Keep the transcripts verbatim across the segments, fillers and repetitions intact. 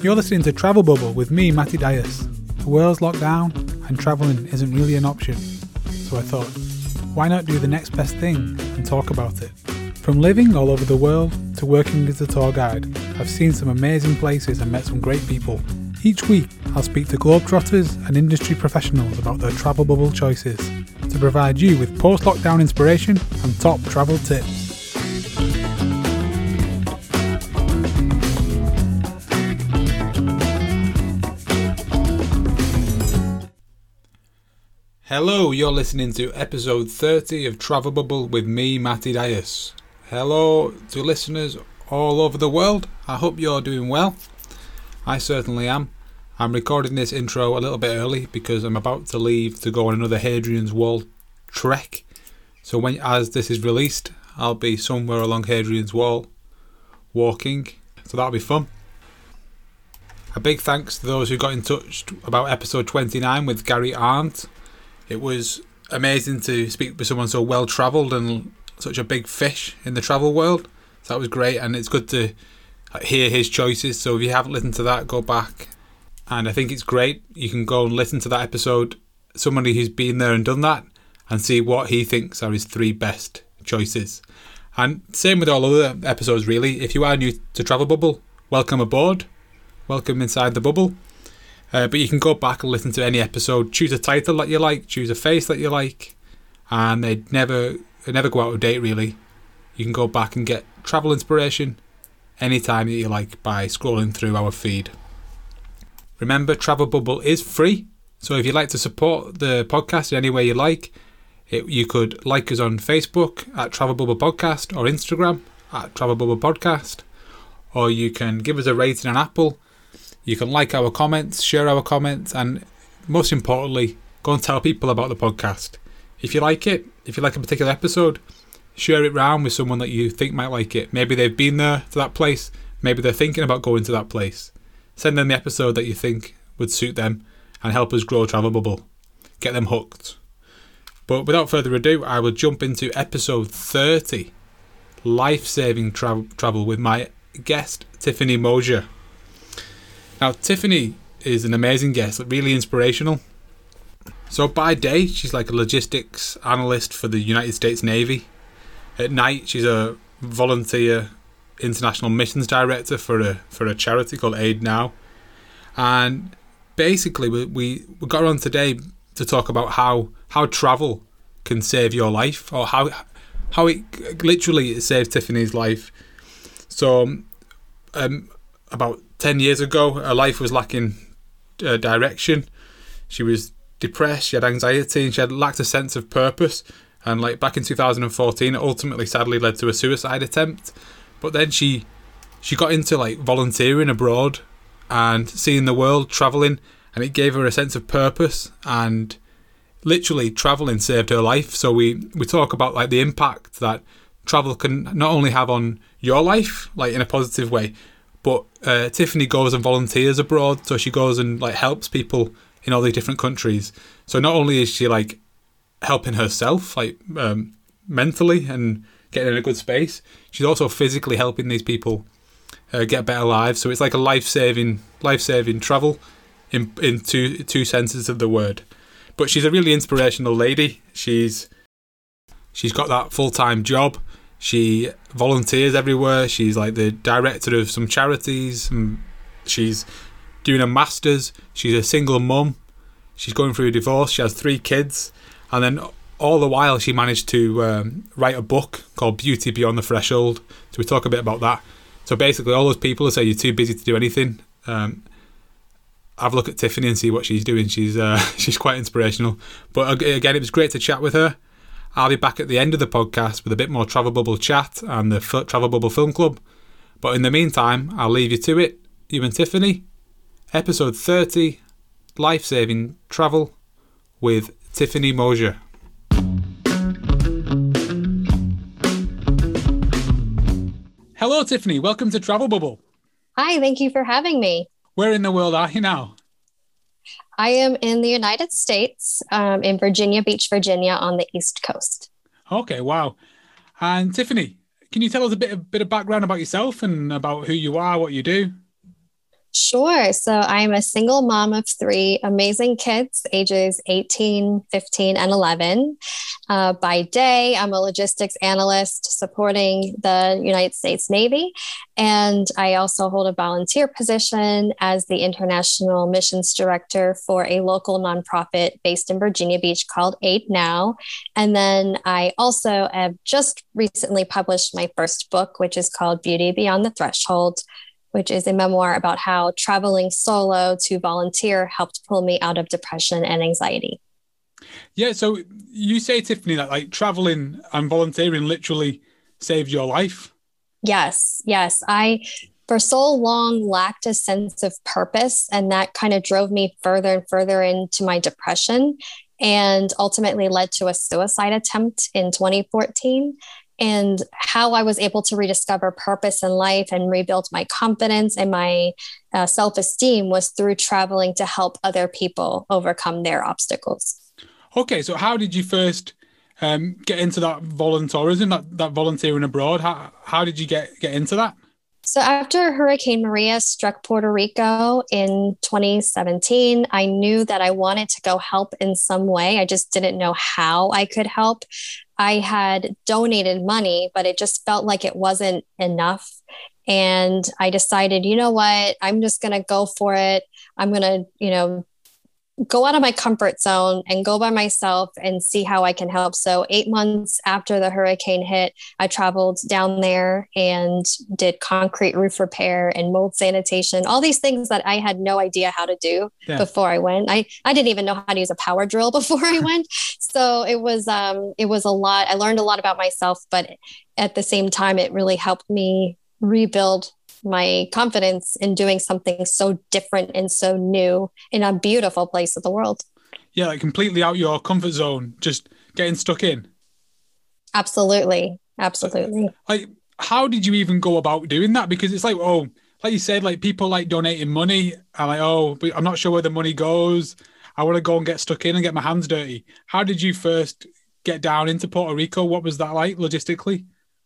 You're listening to Travel Bubble with me, Matty Dias. The world's locked down and travelling isn't really an option. So I thought, why not do the next best thing and talk about it? From living all over the world to working as a tour guide, I've seen some amazing places and met some great people. Each week, I'll speak to globetrotters and industry professionals about their travel bubble choices to provide you with post-lockdown inspiration and top travel tips. Hello, you're listening to episode thirty of Travel Bubble with me, Matty Dias. Hello to listeners all over the world. I hope you're doing well. I certainly am. I'm recording this intro a little bit early because I'm about to leave to go on another Hadrian's Wall trek. So when as this is released, I'll be somewhere along Hadrian's Wall walking. So that'll be fun. A big thanks to those who got in touch about episode twenty-nine with Gary Arndt. It was amazing to speak with someone so well travelled and such a big fish in the travel world. So that was great, and it's good to hear his choices. So if you haven't listened to that, go back. And I think it's great. You can go and listen to that episode, somebody who's been there and done that, and see what he thinks are his three best choices. And same with all other episodes, really. If you are new to Travel Bubble, welcome aboard. Welcome inside the bubble. Uh, but you can go back and listen to any episode, choose a title that you like, choose a face that you like, and they never they never go out of date, really. You can go back and get travel inspiration anytime that you like by scrolling through our feed. Remember, Travel Bubble is free, so if you'd like to support the podcast in any way you like, it, you could like us on Facebook at Travel Bubble Podcast or Instagram at Travel Bubble Podcast, or you can give us a rating on Apple. You can like our comments, share our comments, and most importantly, go and tell people about the podcast. If you like it, if you like a particular episode, share it round with someone that you think might like it. Maybe they've been there to that place. Maybe they're thinking about going to that place. Send them the episode that you think would suit them and help us grow Travel Bubble. Get them hooked. But without further ado, I will jump into episode thirty, Life-Saving tra- Travel with my guest, Tiffany Mosier. Now, Tiffany is an amazing guest, really inspirational. So by day, she's like a logistics analyst for the United States Navy. At night, she's a volunteer international missions director for a for a charity called Aid Now. And basically, we we, we got her on today to talk about how, how travel can save your life, or how how it literally it saved Tiffany's life. So, um, about ten years ago, her life was lacking uh, direction. She was depressed, she had anxiety, and she had lacked a sense of purpose. And like back in two thousand fourteen, it ultimately sadly led to a suicide attempt. But then she she got into like volunteering abroad and seeing the world, travelling, and it gave her a sense of purpose. And literally, travelling saved her life. So we, we talk about like the impact that travel can not only have on your life, like in a positive way, but uh, Tiffany goes and volunteers abroad, so she goes and like helps people in all these different countries. So not only is she like helping herself, like um, mentally and getting in a good space, she's also physically helping these people uh, get better lives. So it's like a life-saving, life-saving travel in in two two senses of the word. But she's a really inspirational lady. She's she's got that full-time job. She volunteers everywhere. She's like the director of some charities. She's doing a master's. She's a single mum. She's going through a divorce. She has three kids. And then all the while she managed to um, write a book called Beauty Beyond the Threshold. So we talk a bit about that. So basically all those people who say you're too busy to do anything, um, have a look at Tiffany and see what she's doing. She's uh, she's quite inspirational. But again, it was great to chat with her. I'll be back at the end of the podcast with a bit more Travel Bubble chat and the F- Travel Bubble Film Club. But in the meantime, I'll leave you to it. You and Tiffany. Episode thirty, Life-Saving Travel with Tiffany Mosier. Hello, Tiffany. Welcome to Travel Bubble. Hi, thank you for having me. Where in the world are you now? I am in the United States, um, in Virginia Beach, Virginia, on the East Coast. Okay, wow. And Tiffany, can you tell us a bit, a bit of background about yourself and about who you are, what you do? Sure. So I'm a single mom of three amazing kids, ages eighteen, fifteen, and eleven. Uh, by day, I'm a logistics analyst supporting the United States Navy. And I also hold a volunteer position as the international missions director for a local nonprofit based in Virginia Beach called Aid Now. And then I also have just recently published my first book, which is called Beauty Beyond the Threshold, which is a memoir about how traveling solo to volunteer helped pull me out of depression and anxiety. Yeah, so you say, Tiffany, that like traveling and volunteering literally saved your life. Yes, yes. I, for so long, lacked a sense of purpose, and that kind of drove me further and further into my depression and ultimately led to a suicide attempt in twenty fourteen. And how I was able to rediscover purpose in life and rebuild my confidence and my uh, self-esteem was through traveling to help other people overcome their obstacles. Okay, so how did you first um, get into that volunteerism, that, that volunteering abroad? How, how did you get, get into that? So after Hurricane Maria struck Puerto Rico in twenty seventeen, I knew that I wanted to go help in some way. I just didn't know how I could help. I had donated money, but it just felt like it wasn't enough. And I decided, you know what, I'm just going to go for it. I'm going to, you know, go out of my comfort zone and go by myself and see how I can help. So eight months after the hurricane hit, I traveled down there and did concrete roof repair and mold sanitation, all these things that I had no idea how to do yeah. before I went. I, I didn't even know how to use a power drill before I went. So it was, um, it was a lot. I learned a lot about myself, but at the same time, it really helped me rebuild my confidence in doing something so different and so new in a beautiful place of the world. Yeah, like completely out your comfort zone, just getting stuck in. Absolutely. Absolutely. Like, how did you even go about doing that? Because it's like, oh, like you said, like people like donating money. I'm like, oh, but I'm not sure where the money goes. I want to go and get stuck in and get my hands dirty. How did you first get down into Puerto Rico? What was that like logistically?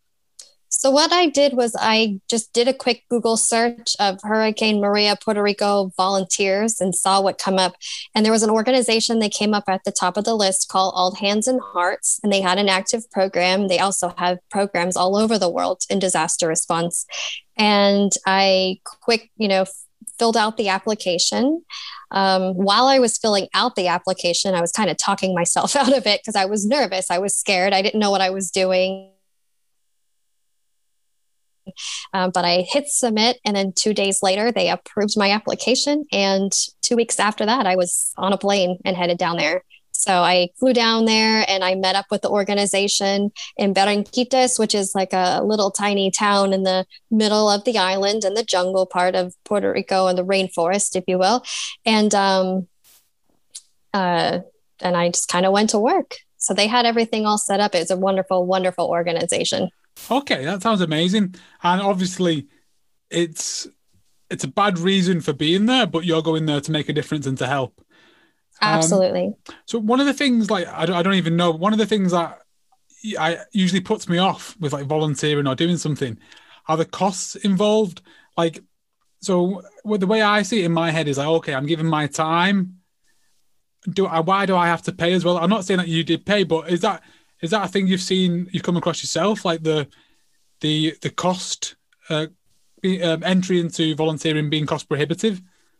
So what I did was I just did a quick Google search of Hurricane Maria Puerto Rico volunteers and saw what come up. And there was an organization that came up at the top of the list called All Hands and Hearts, and they had an active program. They also have programs all over the world in disaster response. And I quick, you know, filled out the application. Um, while I was filling out the application, I was kind of talking myself out of it because I was nervous. I was scared. I didn't know what I was doing. Um, but I hit submit, and then two days later, they approved my application. And two weeks after that, I was on a plane and headed down there. So I flew down there and I met up with the organization in Barranquitas, which is like a little tiny town in the middle of the island in the jungle part of Puerto Rico and the rainforest, if you will. And, um, uh, and I just kind of went to work. So they had everything all set up. It was a wonderful, wonderful organization. Okay, that sounds amazing. And obviously it's it's a bad reason for being there, but you're going there to make a difference and to help. Absolutely. Um, so one of the things, like, I don't, I don't even know, one of the things that I usually puts me off with like volunteering or doing something are the costs involved. Like, so well, the way I see it in my head is like, okay, I'm giving my time. Do I, why do I have to pay as well? I'm not saying that you did pay, but is that, Is that a thing you've seen, you've come across yourself, like the the the cost, uh, um, entry into volunteering being cost prohibitive?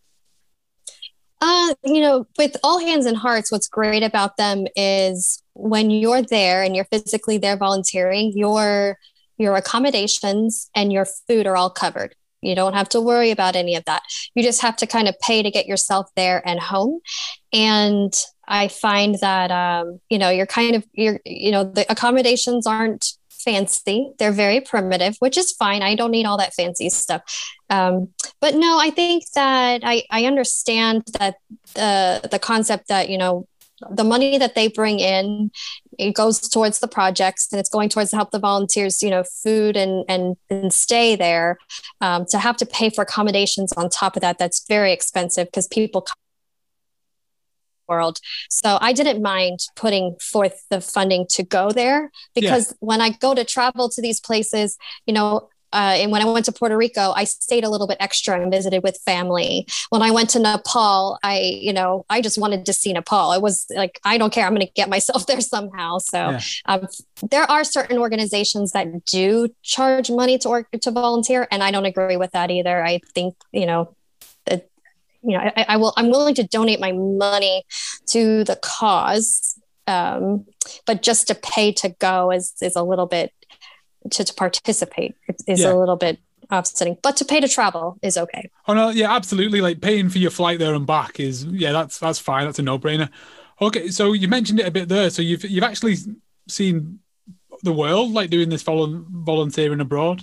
Uh, you know, with All Hands and Hearts, what's great about them is when you're there and you're physically there volunteering, your your accommodations and your food are all covered. You don't have to worry about any of that. You just have to kind of pay to get yourself there and home. And I find that, um, you know, you're kind of, you're, you know, the accommodations aren't fancy. They're very primitive, which is fine. I don't need all that fancy stuff. Um, but no, I think that I, I understand that the, the concept that, you know, the money that they bring in, it goes towards the projects and it's going towards to help the volunteers, you know, food and, and, and stay there. Um, to have to pay for accommodations on top of that, that's very expensive because people come world. So I didn't mind putting forth the funding to go there because yeah. when I go to travel to these places, you know, Uh, and when I went to Puerto Rico, I stayed a little bit extra and visited with family. When I went to Nepal, I, you know, I just wanted to see Nepal. It was like, I don't care. I'm going to get myself there somehow. So yeah. um, there are certain organizations that do charge money to work, to volunteer. And I don't agree with that either. I think, you know, that, you know, I, I will, I'm willing to donate my money to the cause. Um, but just to pay to go is, is a little bit, to, to participate is yeah. a little bit offsetting, but to pay to travel is okay. Oh no, yeah, absolutely. Like paying for your flight there and back is, yeah, that's, that's fine. That's a no brainer. Okay. So you mentioned it a bit there. So you've, you've actually seen the world, like doing this vol- volunteering abroad.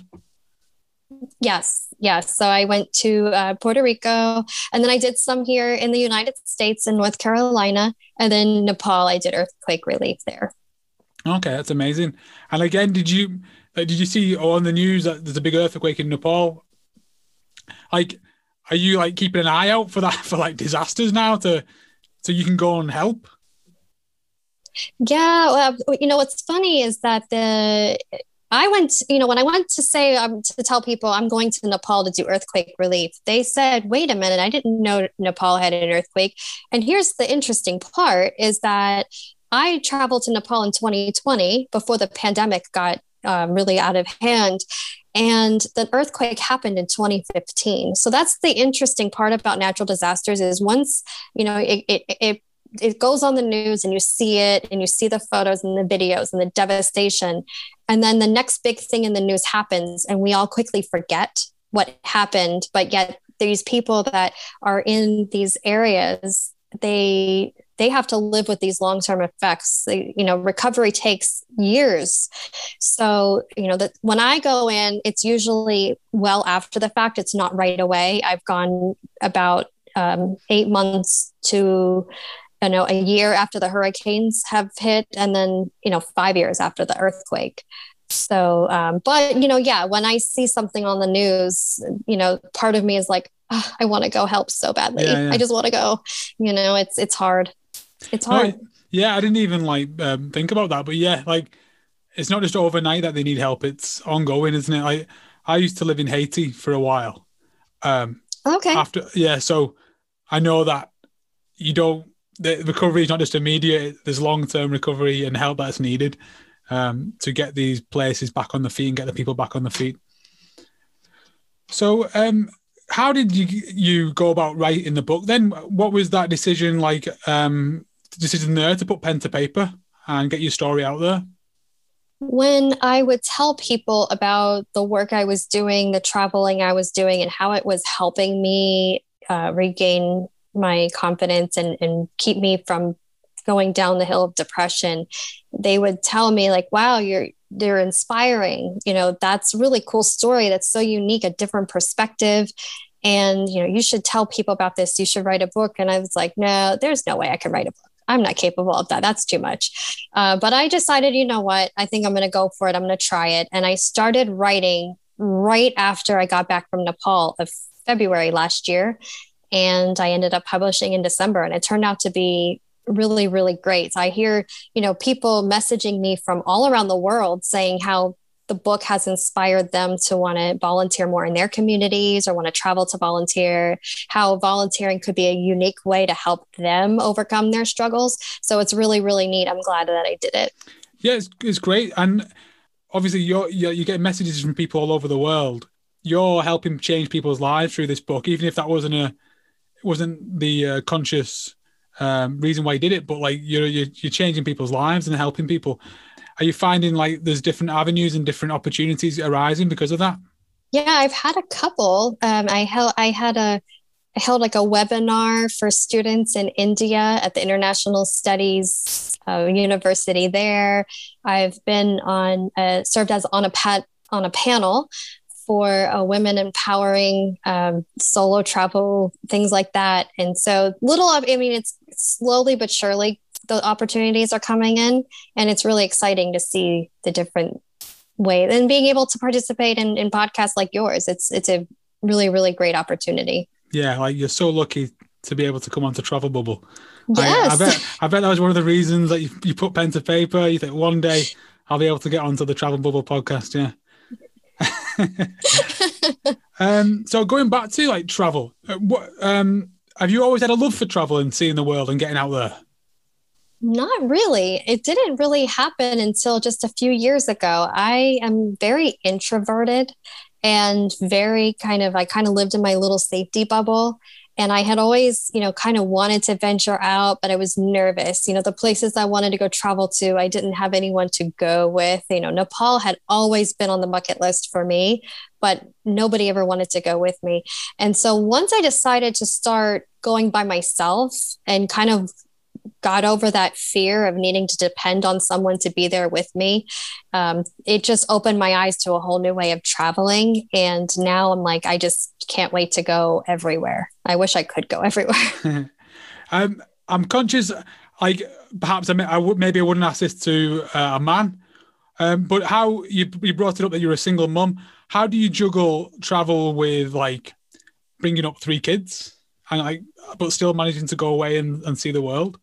Yes. Yes. So I went to uh, Puerto Rico, and then I did some here in the United States in North Carolina, and then Nepal, I did earthquake relief there. Okay. That's amazing. And again, did you, Like, did you see on the news that there's a big earthquake in Nepal? Like, are you like keeping an eye out for that, for like disasters now to, so you can go and help? Yeah. Well, you know, what's funny is that the, I went, you know, when I went to say, um, to tell people I'm going to Nepal to do earthquake relief, they said, wait a minute, I didn't know Nepal had an earthquake. And here's the interesting part is that I traveled to Nepal in twenty twenty before the pandemic got Um, really out of hand. And the earthquake happened in twenty fifteen. So that's the interesting part about natural disasters is once, you know, it, it, it, it goes on the news and you see it and you see the photos and the videos and the devastation. And then the next big thing in the news happens and we all quickly forget what happened. But yet these people that are in these areas, they they have to live with these long-term effects. They, you know, recovery takes years. So, you know, that when I go in, it's usually well after the fact. It's not right away. I've gone about um, eight months to, you know, a year after the hurricanes have hit, and then, you know, five years after the earthquake. So, um, but, you know, yeah, when I see something on the news, you know, part of me is like, oh, I want to go help so badly. Yeah, yeah. I just want to go, you know, it's, it's hard. It's hard. No, yeah, I didn't even like um, think about that, but yeah, like it's not just overnight that they need help; it's ongoing, isn't it? Like I used to live in Haiti for a while. Um, okay. After yeah, so I know that you don't. The recovery is not just immediate; there's long-term recovery and help that's needed um, to get these places back on the feet and get the people back on the feet. So, um, how did you you go about writing the book? Then, what was that decision like? Um, decision there to put pen to paper and get your story out there? When I would tell people about the work I was doing, the traveling I was doing, and how it was helping me uh, regain my confidence and, and keep me from going down the hill of depression, they would tell me like, wow, you're, they're inspiring. You know, that's a really cool story. That's so unique, a different perspective. And, you know, you should tell people about this. You should write a book. And I was like, no, there's no way I can write a book. I'm not capable of that. That's too much. Uh, but I decided, you know what, I think I'm going to go for it. I'm going to try it. And I started writing right after I got back from Nepal of February last year. And I ended up publishing in December. And it turned out to be really, really great. I hear, you know, people messaging me from all around the world saying how the book has inspired them to want to volunteer more in their communities or want to travel to volunteer, how volunteering could be a unique way to help them overcome their struggles. So it's really, really neat. I'm glad that I did it. Yeah, it's, it's great. And obviously you're, you're, you get messages from people all over the world. You're helping change people's lives through this book, even if that wasn't a, wasn't the uh, conscious um, reason why you did it, but like you're, you're, you're changing people's lives and helping people. Are you finding like there's different avenues and different opportunities arising because of that? Yeah, I've had a couple. Um, I held I had a I held like a webinar for students in India at the International Studies uh, University there. I've been on uh, served as on a pat on a panel for uh, women empowering um, solo travel, things like that. And so little of I mean, it's slowly but surely the opportunities are coming in, and it's really exciting to see the different ways and being able to participate in, in podcasts like yours. It's, it's a really, really great opportunity. Yeah. Like you're so lucky to be able to come on to Travel Bubble. Yes. I, I bet, I bet that was one of the reasons that you, you put pen to paper. You think one day I'll be able to get onto the Travel Bubble podcast. Yeah. um, so going back to like travel, uh, what um, have you always had a love for travel and seeing the world and getting out there? Not really. It didn't really happen until just a few years ago. I am very introverted and very kind of, I kind of lived in my little safety bubble. And I had always, you know, kind of wanted to venture out, but I was nervous. You know, the places I wanted to go travel to, I didn't have anyone to go with. You know, Nepal had always been on the bucket list for me, but nobody ever wanted to go with me. And so once I decided to start going by myself and kind of got over that fear of needing to depend on someone to be there with me, um, it just opened my eyes to a whole new way of traveling. And now I'm like, I just can't wait to go everywhere. I wish I could go everywhere. um, I'm conscious, like perhaps I, may, I would maybe I wouldn't ask this to uh, a man, um, but how you you brought it up that you're a single mum. How do you juggle travel with like bringing up three kids and like, but still managing to go away and, and see the world?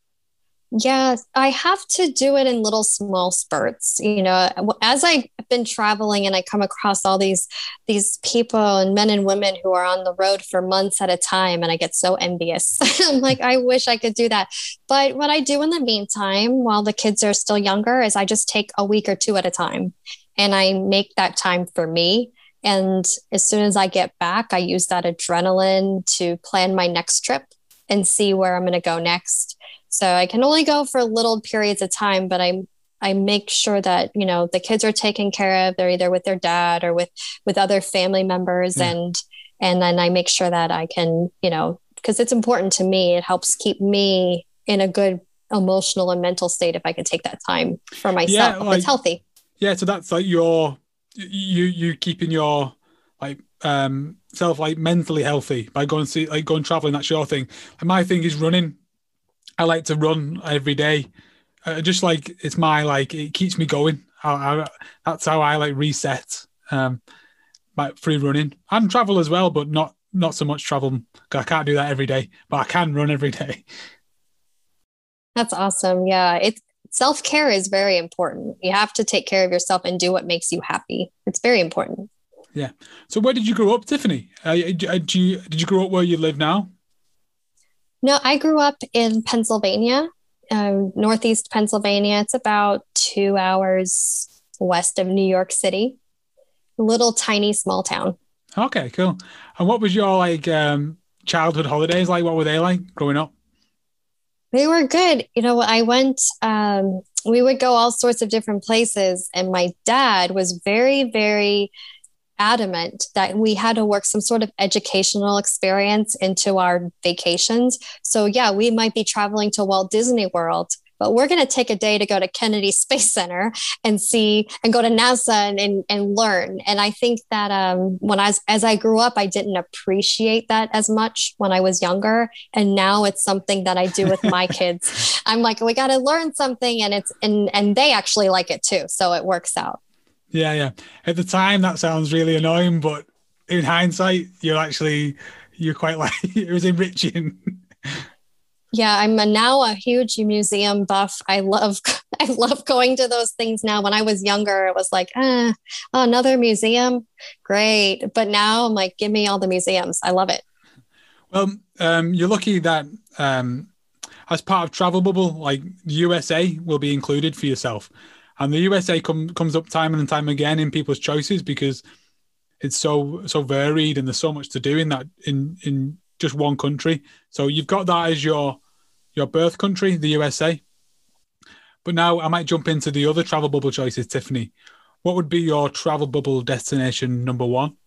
Yeah, I have to do it in little small spurts. You know, as I've been traveling and I come across all these these people and men and women who are on the road for months at a time, and I get so envious. I'm like, I wish I could do that. But what I do in the meantime, while the kids are still younger, is I just take a week or two at a time, and I make that time for me. And as soon as I get back, I use that adrenaline to plan my next trip and see where I'm going to go next. So I can only go for little periods of time, but I I make sure that, you know, the kids are taken care of. They're either with their dad or with with other family members, yeah. and and then I make sure that I can, you know, because it's important to me. It helps keep me in a good emotional and mental state if I can take that time for myself. Yeah, like, it's healthy. Yeah, so that's like your you you keeping your like um self like mentally healthy by going see like going traveling. That's your thing. And my thing is running. I like to run every day. Uh, just like it's my like it keeps me going. I, I, that's how I like reset. Um, by through running and travel as well, but not not so much travel. I can't do that every day, but I can run every day. That's awesome. Yeah, it's self-care is very important. You have to take care of yourself and do what makes you happy. It's very important. Yeah. So where did you grow up, Tiffany? Uh, did you did you grow up where you live now? No, I grew up in Pennsylvania, um, Northeast Pennsylvania. It's about two hours west of New York City. A little tiny small town. Okay, cool. And what was your like um, childhood holidays like? What were they like growing up? They were good. You know, I went, um, we would go all sorts of different places. And my dad was very, very adamant that we had to work some sort of educational experience into our vacations. So yeah, we might be traveling to Walt Disney World, but we're going to take a day to go to Kennedy Space Center and see and go to NASA and, and, and learn. And I think that um, when I was, as I grew up, I didn't appreciate that as much when I was younger. And now it's something that I do with my kids. I'm like, we got to learn something, and it's, and, and they actually like it too. So it works out. Yeah, yeah. At the time, that sounds really annoying, but in hindsight, you're actually, you're quite like, it was enriching. Yeah, I'm a, now a huge museum buff. I love, I love going to those things now. When I was younger, it was like, ah, oh, another museum, great. But now I'm like, give me all the museums. I love it. Well, um, you're lucky that um, as part of Travel Bubble, like the U S A will be included for yourself. And the U S A come, comes up time and time again in people's choices because it's so so varied and there's so much to do in that in, in just one country. So you've got that as your your birth country, the U S A. But now I might jump into the other Travel Bubble choices, Tiffany. What would be your Travel Bubble destination number one?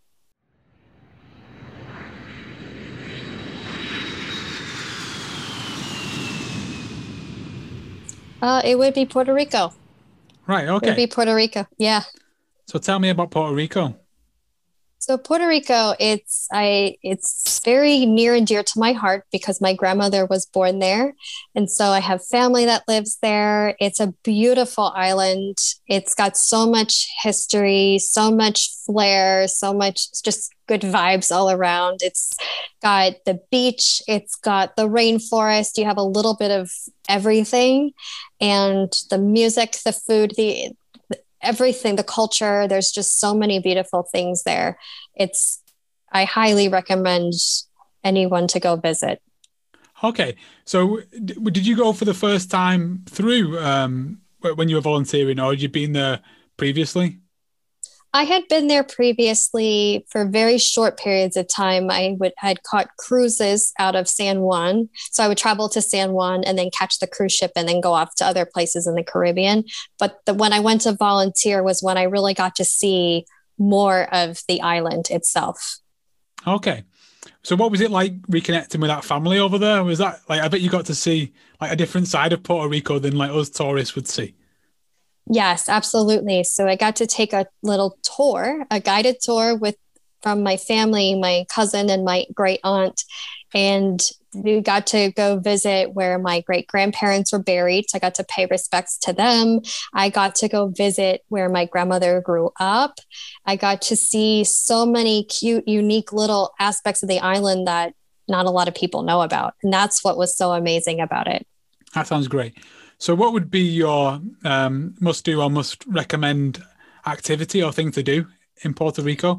Uh, it would be Puerto Rico. Right, okay. It would be Puerto Rico, yeah. So tell me about Puerto Rico. So Puerto Rico, it's I it's very near and dear to my heart because my grandmother was born there. And so I have family that lives there. It's a beautiful island. It's got so much history, so much flair, so much just good vibes all around. It's got the beach, it's got the rainforest. You have a little bit of everything. And the music, the food, the everything, the culture, there's just so many beautiful things there. It's, I highly recommend anyone to go visit. Okay. So d- did you go for the first time through um, wh- when you were volunteering, or had you been there previously? I had been there previously for very short periods of time. I would had caught cruises out of San Juan. So I would travel to San Juan and then catch the cruise ship and then go off to other places in the Caribbean. But the, when I went to volunteer was when I really got to see more of the island itself. Okay. So what was it like reconnecting with that family over there? Was that like, I bet you got to see like a different side of Puerto Rico than like us tourists would see. Yes, absolutely. So I got to take a little tour, a guided tour with from my family, my cousin and my great aunt. And we got to go visit where my great grandparents were buried. So I got to pay respects to them. I got to go visit where my grandmother grew up. I got to see so many cute, unique little aspects of the island that not a lot of people know about. And that's what was so amazing about it. That sounds great. So what would be your um, must do or must recommend activity or thing to do in Puerto Rico?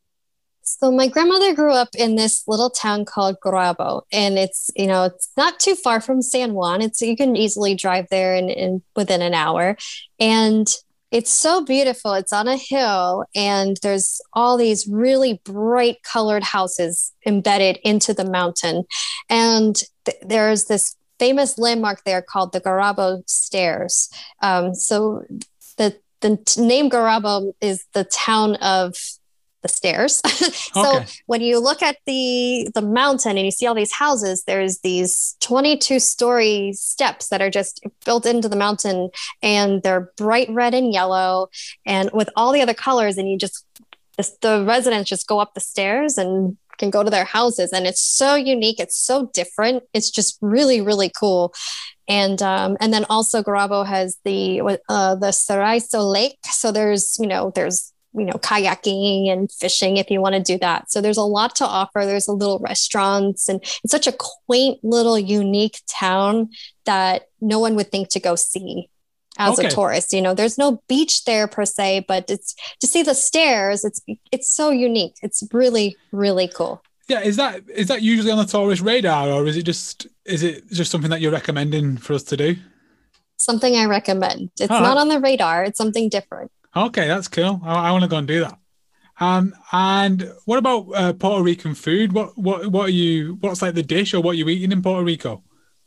So my grandmother grew up in this little town called Gurabo, and it's, you know, it's not too far from San Juan. It's, you can easily drive there in, in within an hour. And it's so beautiful. It's on a hill and there's all these really bright colored houses embedded into the mountain. And th- there's this famous landmark there called the Gurabo Stairs. Um, so the the t- name Gurabo is the town of the stairs. So Okay. when you look at the the mountain and you see all these houses, there's these twenty-two story steps that are just built into the mountain, and they're bright red and yellow and with all the other colors, and you just the, the residents just go up the stairs and can go to their houses, and it's so unique, it's so different, it's just really really cool. And um, and then also Gurabo has the uh, the Saraiso Lake, so there's you know there's you know kayaking and fishing if you want to do that. So there's a lot to offer. There's a little restaurants, and it's such a quaint little unique town that no one would think to go see as Okay. a tourist. You know, there's no beach there per se, but it's to see the stairs. It's it's so unique. It's really really cool. Yeah, is that is that usually on the tourist radar, or is it just is it just something that you're recommending for us to do? Something I recommend. It's Oh, not on the radar. It's something different. okay, that's cool. I, I want to go and do that. Um, and what about uh, Puerto Rican food? What what what are you? What's like the dish or what you eating in Puerto Rico?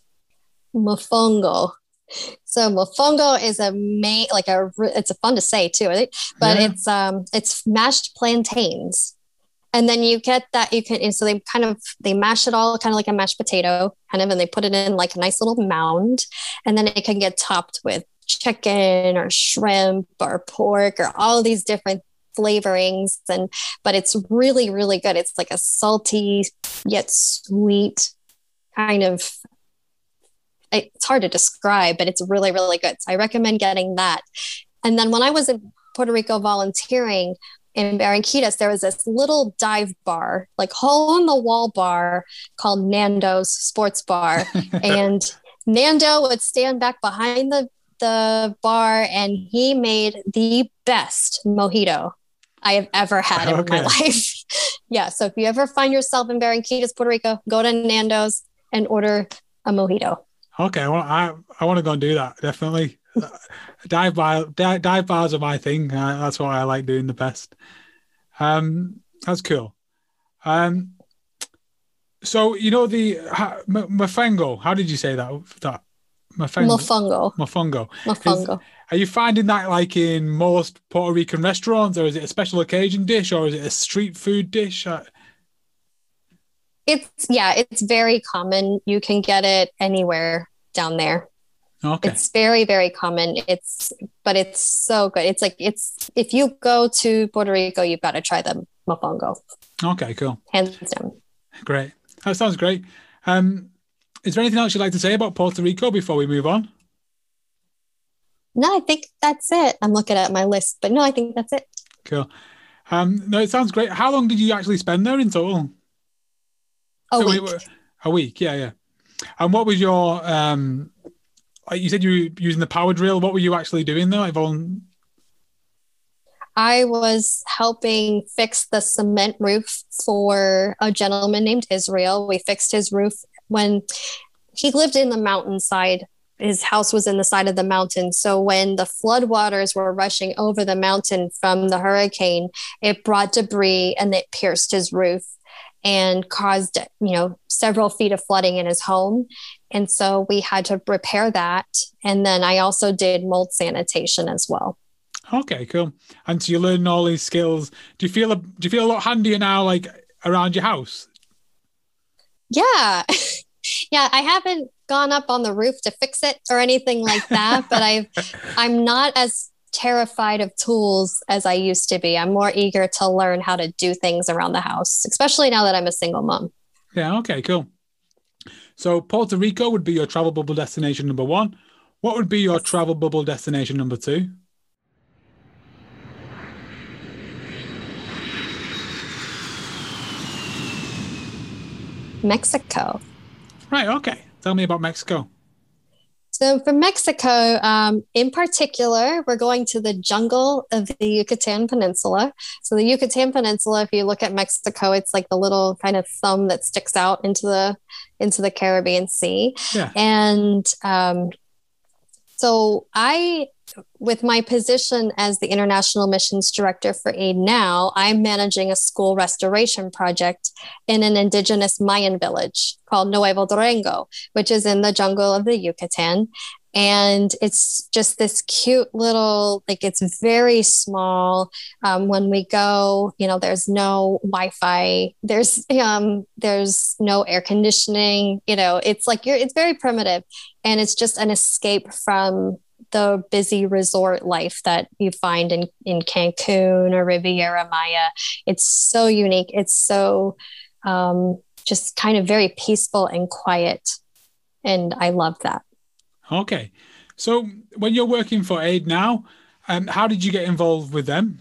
Mofongo. So mofongo is a main, like a, it's a fun to say too, right? But Yeah. it's um it's mashed plantains. And then you get that you can, and so they kind of, they mash it all kind of like a mashed potato, kind of, and they put it in like a nice little mound. And then it can get topped with chicken or shrimp or pork or all of these different flavorings. And, but it's really, really good. It's like a salty yet sweet kind of, it's hard to describe, but it's really, really good. So I recommend getting that. And then when I was in Puerto Rico volunteering in Barranquitas, there was this little dive bar, like hole in the wall bar called Nando's Sports Bar. And Nando would stand back behind the, the bar, and he made the best mojito I have ever had in Okay. my life. Yeah. So if you ever find yourself in Barranquitas, Puerto Rico, go to Nando's and order a mojito. Okay, I want I, I want to go and do that, definitely. dive bar dive, dive bars are my thing. Uh, that's what I like doing the best. Um, that's cool. Um, so you know the ha, m- mofongo. How did you say that? That mofongo. Mofongo. Mofongo. Is, Mofongo. are you finding that like in most Puerto Rican restaurants, or is it a special occasion dish, or is it a street food dish? Uh, It's, yeah, it's very common. You can get it anywhere down there. okay. It's very, very common. It's, but it's so good. It's like, it's, if you go to Puerto Rico, you've got to try the mofongo. Okay. Cool. Hands down. Great. That sounds great. Um, is there anything else you'd like to say about Puerto Rico before we move on? No, I think that's it. I'm looking at my list, but no, I think that's it. Cool. Um, no, it sounds great. How long did you actually spend there in total? A Oh, wait, week. wait, a week. Yeah, yeah. And what was your um? Like you said, you were using the power drill. What were you actually doing there? Like, volun- I was helping fix the cement roof for a gentleman named Israel. We fixed his roof when he lived in the mountainside. His house was in the side of the mountain. So when the floodwaters were rushing over the mountain from the hurricane, it brought debris and it pierced his roof and caused, you know, several feet of flooding in his home. And so we had to repair that. And then I also did mold sanitation as well. Okay, cool. And so you're learning all these skills. Do you feel a, do you feel a lot handier now, like around your house? Yeah. Yeah, I haven't gone up on the roof to fix it or anything like that, but I've I'm not as terrified of tools as I used to be. I'm more eager to learn how to do things around the house, especially now that I'm a single mom. Yeah, okay, cool. So Puerto Rico would be your travel bubble destination number one. What would be your Yes. travel bubble destination number two? Mexico. Right, okay. Tell me about Mexico. So for Mexico, um, in particular, we're going to the jungle of the Yucatan Peninsula. So the Yucatan Peninsula, if you look at Mexico, it's like the little kind of thumb that sticks out into the into the Caribbean Sea. Yeah. And um, so I, with my position as the International Missions Director for Aid Now, I'm managing a school restoration project in an indigenous Mayan village called Nuevo Durango, which is in the jungle of the Yucatan. And it's just this cute little, like it's very small. Um, when we go, you know, there's no Wi-Fi, there's um, there's no air conditioning. You know, it's like you're, it's very primitive, and it's just an escape from the busy resort life that you find in in Cancun or Riviera Maya. It's so unique. It's so um, just kind of very peaceful and quiet, and I love that. Okay. So when you're working for Aid Now, um, how did you get involved with them?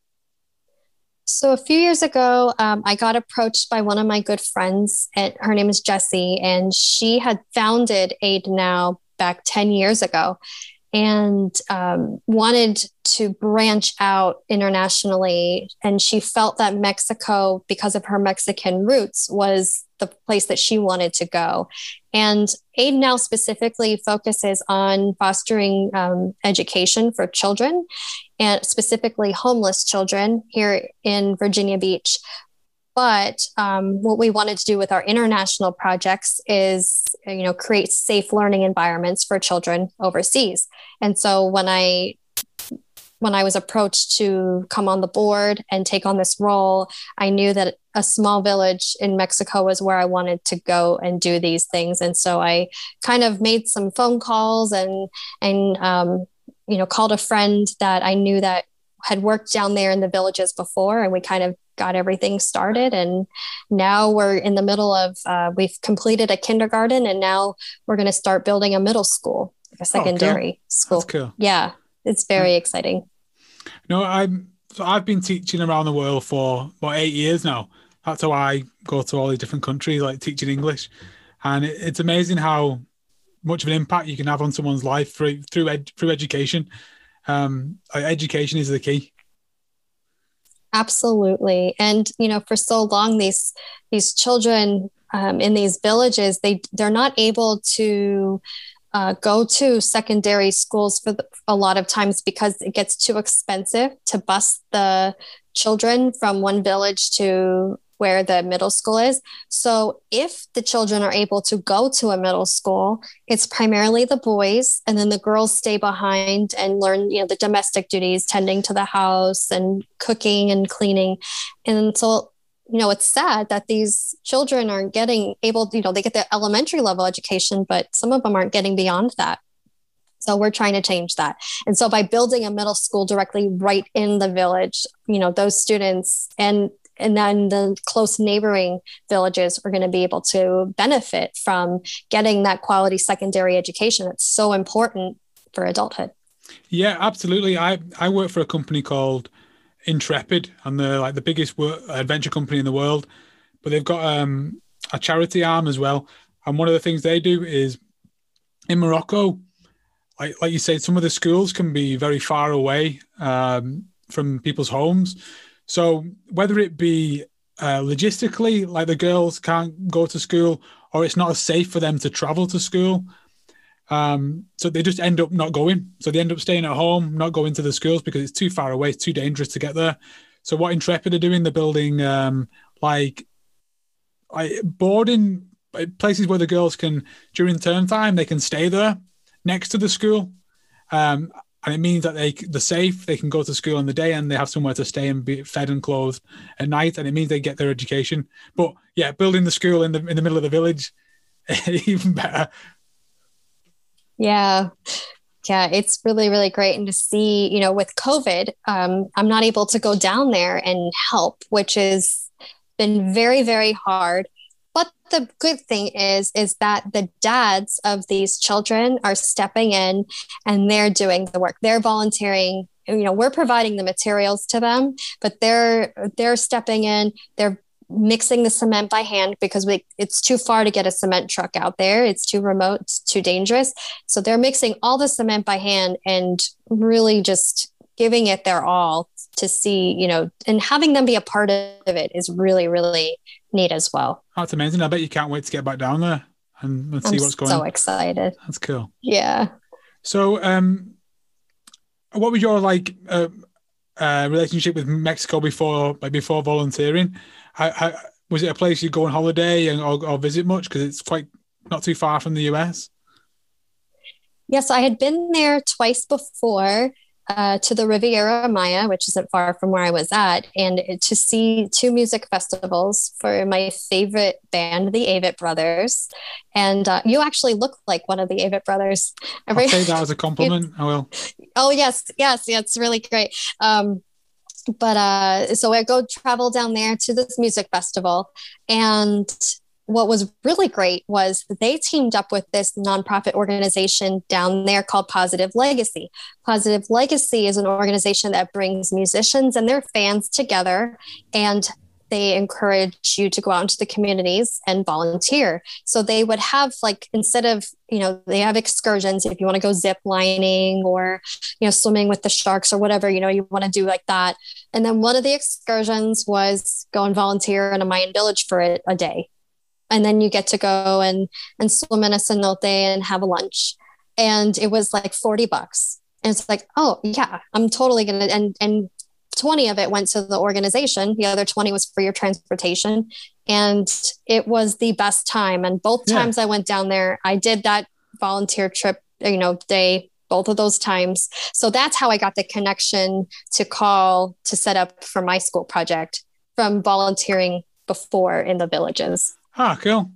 So a few years ago, um, I got approached by one of my good friends, and her name is Jessie, and she had founded Aid Now back ten years ago and um, wanted to branch out internationally. And she felt that Mexico, because of her Mexican roots, was the place that she wanted to go. And Aid Now specifically focuses on fostering um, education for children, and specifically homeless children here in Virginia Beach. But um, what we wanted to do with our international projects is, you know, create safe learning environments for children overseas. And so when I when I was approached to come on the board and take on this role, I knew that a small village in Mexico was where I wanted to go and do these things. And so I kind of made some phone calls and and um, you know, called a friend that I knew that had worked down there in the villages before, and we kind of got everything started. And now we're in the middle of, uh, we've completed a kindergarten, and now we're going to start building a middle school, a secondary oh, cool. school. That's cool. Yeah, it's very yeah. exciting. No, I'm, so I've been teaching around the world for about eight years now. That's how I go to all these different countries, like teaching English. And it, it's amazing how much of an impact you can have on someone's life through through, ed, through education. Um, education is the key. Absolutely. And, you know, for so long, these these children um, in these villages, they, they're not able to uh, go to secondary schools for the, a lot of times because it gets too expensive to bus the children from one village to where the middle school is. So if the children are able to go to a middle school, it's primarily the boys, and then the girls stay behind and learn, you know, the domestic duties, tending to the house and cooking and cleaning. And so, you know, it's sad that these children aren't getting able, you know, they get their elementary level education, but some of them aren't getting beyond that. So we're trying to change that. And so by building a middle school directly right in the village, you know, those students and And then the close neighboring villages are going to be able to benefit from getting that quality secondary education that's so important for adulthood. Yeah, absolutely. I, I work for a company called Intrepid, and they're like the biggest work, adventure company in the world. But they've got um, a charity arm as well. And one of the things they do is in Morocco, like like you said, some of the schools can be very far away. Um, from people's homes. So whether it be uh, logistically, like the girls can't go to school, or it's not as safe for them to travel to school, um, so they just end up not going. So they end up staying at home, not going to the schools because it's too far away, it's too dangerous to get there. So what Intrepid are doing, they're building um, like, like boarding places where the girls can, during term time, they can stay there next to the school. Um, and it means that they, they're safe, they can go to school in the day and they have somewhere to stay and be fed and clothed at night. And it means they get their education. But yeah, building the school in the in the middle of the village, even better. Yeah. Yeah, it's really, really great. And to see, you know, with COVID, um, I'm not able to go down there and help, which has been very, very hard. But the good thing is, is that the dads of these children are stepping in and they're doing the work. They're volunteering. You know, we're providing the materials to them, but they're they're stepping in. They're mixing the cement by hand because we, it's too far to get a cement truck out there. It's too remote, it's too dangerous. So they're mixing all the cement by hand and really just giving it their all to see, you know, and having them be a part of it is really, really neat as well. That's amazing. I bet you can't wait to get back down there and, and see I'm what's going on. So excited. That's cool. Yeah. So, um, what was your like uh, uh, relationship with Mexico before, like before volunteering? How, how, was it a place you go on holiday and or, or visit much? Because it's quite not too far from the U S. Yes, I had been there twice before. Uh, to the Riviera Maya, which isn't far from where I was at, and to see two music festivals for my favorite band, the Avett Brothers. And uh, you actually look like one of the Avett Brothers. Every- I'll take that as a compliment. I will. Oh, yes. Yes. Yeah, it's really great. Um, but uh, so I go travel down there to this music festival, and what was really great was they teamed up with this nonprofit organization down there called Positive Legacy. Positive Legacy is an organization that brings musicians and their fans together, and they encourage you to go out into the communities and volunteer. So they would have, like, instead of, you know, they have excursions if you want to go zip lining or, you know, swimming with the sharks or whatever, you know, you want to do like that. And then one of the excursions was go and volunteer in a Mayan village for a, a day. And then you get to go and, and swim in a cenote and have a lunch. And it was like forty bucks. And it's like, oh yeah, I'm totally going to, and, and twenty of it went to the organization. The other twenty was for your transportation. And it was the best time. And both yeah. times I went down there, I did that volunteer trip, you know, day, both of those times. So that's how I got the connection to call to set up for my school project from volunteering before in the villages. Ah, cool.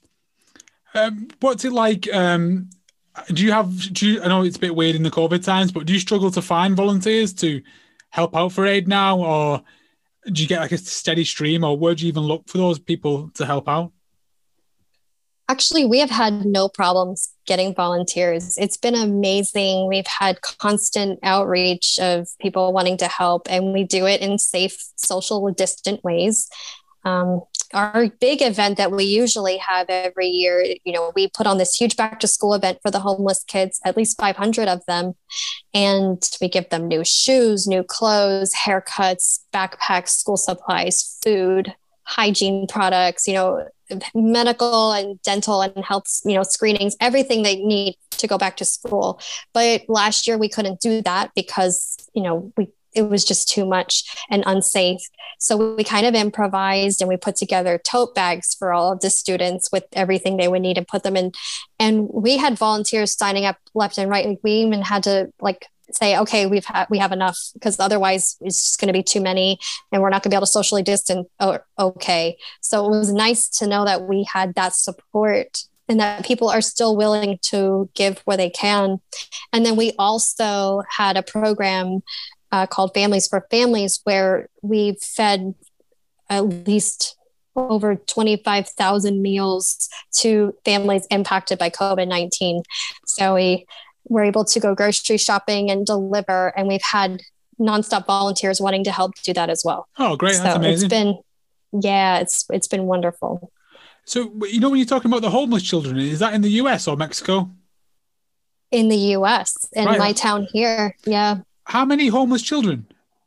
Um, what's it like? Um, do you have, do you, I know it's a bit weird in the COVID times, but do you struggle to find volunteers to help out for aid now? Or do you get like a steady stream, or where do you even look for those people to help out? Actually, we have had no problems getting volunteers. It's been amazing. We've had constant outreach of people wanting to help, and we do it in safe, social, distant ways. Um, our big event that we usually have every year, you know, we put on this huge back to school event for the homeless kids, at least five hundred of them. And we give them new shoes, new clothes, haircuts, backpacks, school supplies, food, hygiene products, you know, medical and dental and health, you know, screenings, everything they need to go back to school. But last year we couldn't do that because, you know, we it was just too much and unsafe. So we kind of improvised and we put together tote bags for all of the students with everything they would need and put them in. And we had volunteers signing up left and right. Like we even had to like say, okay, we've had, we have enough, because otherwise it's just going to be too many and we're not going to be able to socially distance. Oh, okay. So it was nice to know that we had that support and that people are still willing to give where they can. And then we also had a program Uh, called Families for Families, where we've fed at least over twenty-five thousand meals to families impacted by COVID nineteen. So we were able to go grocery shopping and deliver, and we've had nonstop volunteers wanting to help do that as well. Oh, great. So that's amazing. It's been, yeah, it's it's been wonderful. So, you know, when you're talking about the homeless children, is that in the U S or Mexico? In the U S, in right. my town here, yeah. How many homeless children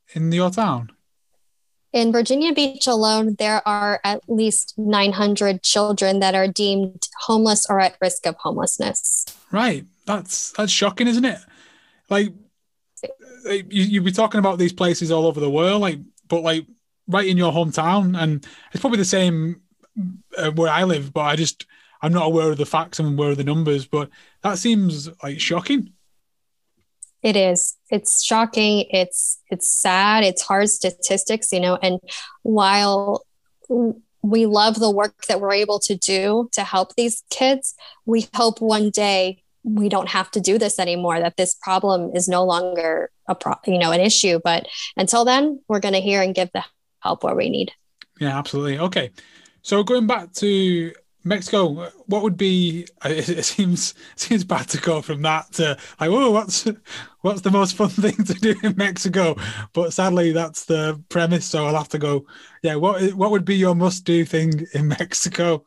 in your town? In Virginia Beach alone, there are at least nine hundred children that are deemed homeless or at risk of homelessness. Right. That's that's shocking, isn't it? Like, you you be talking about these places all over the world, like, but like right in your hometown, and it's probably the same uh, where I live. But I just I'm not aware of the facts and aware of the numbers. But that seems like shocking. It is. It's shocking. It's it's sad. It's hard statistics, you know. And while we love the work that we're able to do to help these kids, we hope one day we don't have to do this anymore, that this problem is no longer a pro- you know, an issue. But until then, we're going to hear and give the help where we need. Yeah, absolutely. Okay. So going back to Mexico, what would be? It seems seems bad to go from that to like, oh, what's what's the most fun thing to do in Mexico? But sadly, that's the premise. So I'll have to go. Yeah, what what would be your must-do thing in Mexico?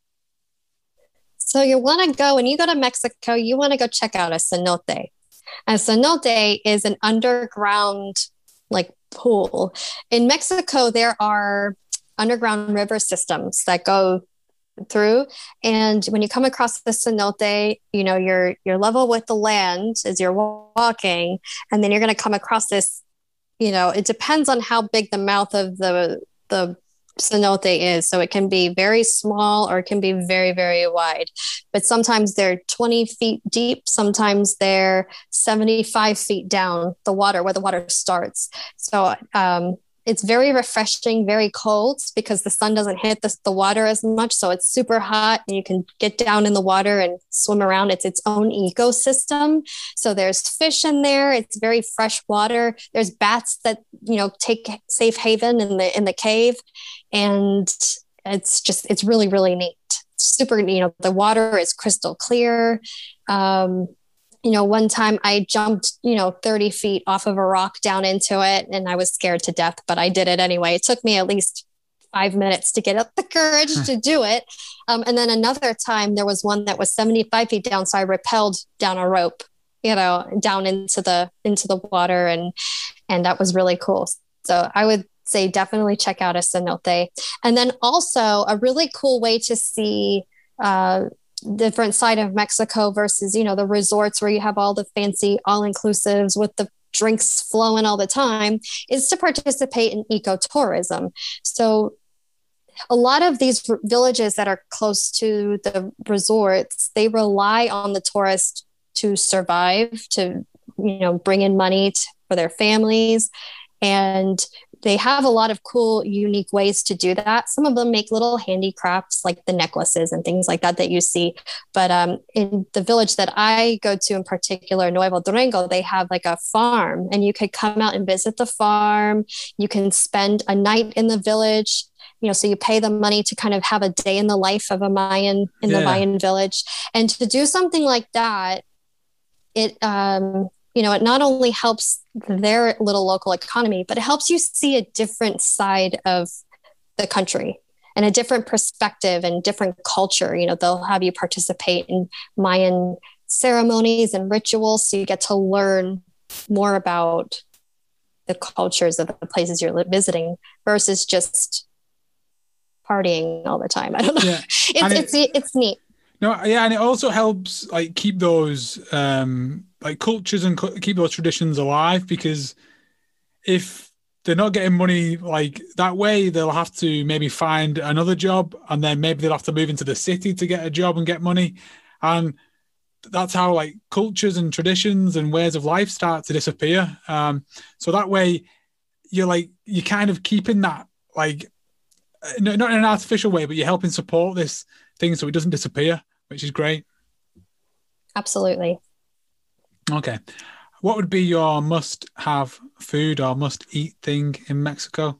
So you want to go, when you go to Mexico, you want to go check out a cenote. A cenote is an underground like pool. In Mexico, there are underground river systems that go through, and when you come across the cenote, you know, you're you're level with the land as you're walking, and then you're going to come across this, you know, it depends on how big the mouth of the the cenote is. So it can be very small or it can be very, very wide. But sometimes they're twenty feet deep. Sometimes they're seventy-five feet down the water where the water starts. So um, it's very refreshing, very cold because the sun doesn't hit the, the water as much. So it's super hot and you can get down in the water and swim around. It's its own ecosystem. So there's fish in there. It's very fresh water. There's bats that, you know, take safe haven in the in the cave. And it's just, it's really, really neat. Super, you know, the water is crystal clear. Um, you know, one time I jumped, you know, thirty feet off of a rock down into it and I was scared to death, but I did it anyway. It took me at least five minutes to get up the courage to do it. Um, and then another time there was one that was seventy-five feet down. So I rappelled down a rope, you know, down into the, into the water. And, and that was really cool. So I would say definitely check out a cenote. And then also a really cool way to see uh, different side of Mexico versus, you know, the resorts where you have all the fancy all-inclusives with the drinks flowing all the time is to participate in ecotourism. So a lot of these villages that are close to the resorts, they rely on the tourist to survive, to, you know, bring in money to, for their families. And they have a lot of cool, unique ways to do that. Some of them make little handicrafts like the necklaces and things like that that you see. But um, in the village that I go to in particular, Nuevo Durango, they have like a farm and you could come out and visit the farm. You can spend a night in the village. You know, so you pay the money to kind of have a day in the life of a Mayan in yeah. the Mayan village. And to do something like that, it, um, you know, it not only helps their little local economy, but it helps you see a different side of the country and a different perspective and different culture. You know, they'll have you participate in Mayan ceremonies and rituals. So you get to learn more about the cultures of the places you're visiting versus just partying all the time. I don't know. Yeah. It's, it, it's, it's neat. No, yeah, and it also helps like keep those um, like cultures and co- keep those traditions alive, because if they're not getting money like that way, they'll have to maybe find another job, and then maybe they'll have to move into the city to get a job and get money, and that's how like cultures and traditions and ways of life start to disappear. Um, so that way, you're like you're kind of keeping that like not in an artificial way, but you're helping support this thing so it doesn't disappear, which is great. Absolutely. Okay. What would be your must-have food or must-eat thing in Mexico?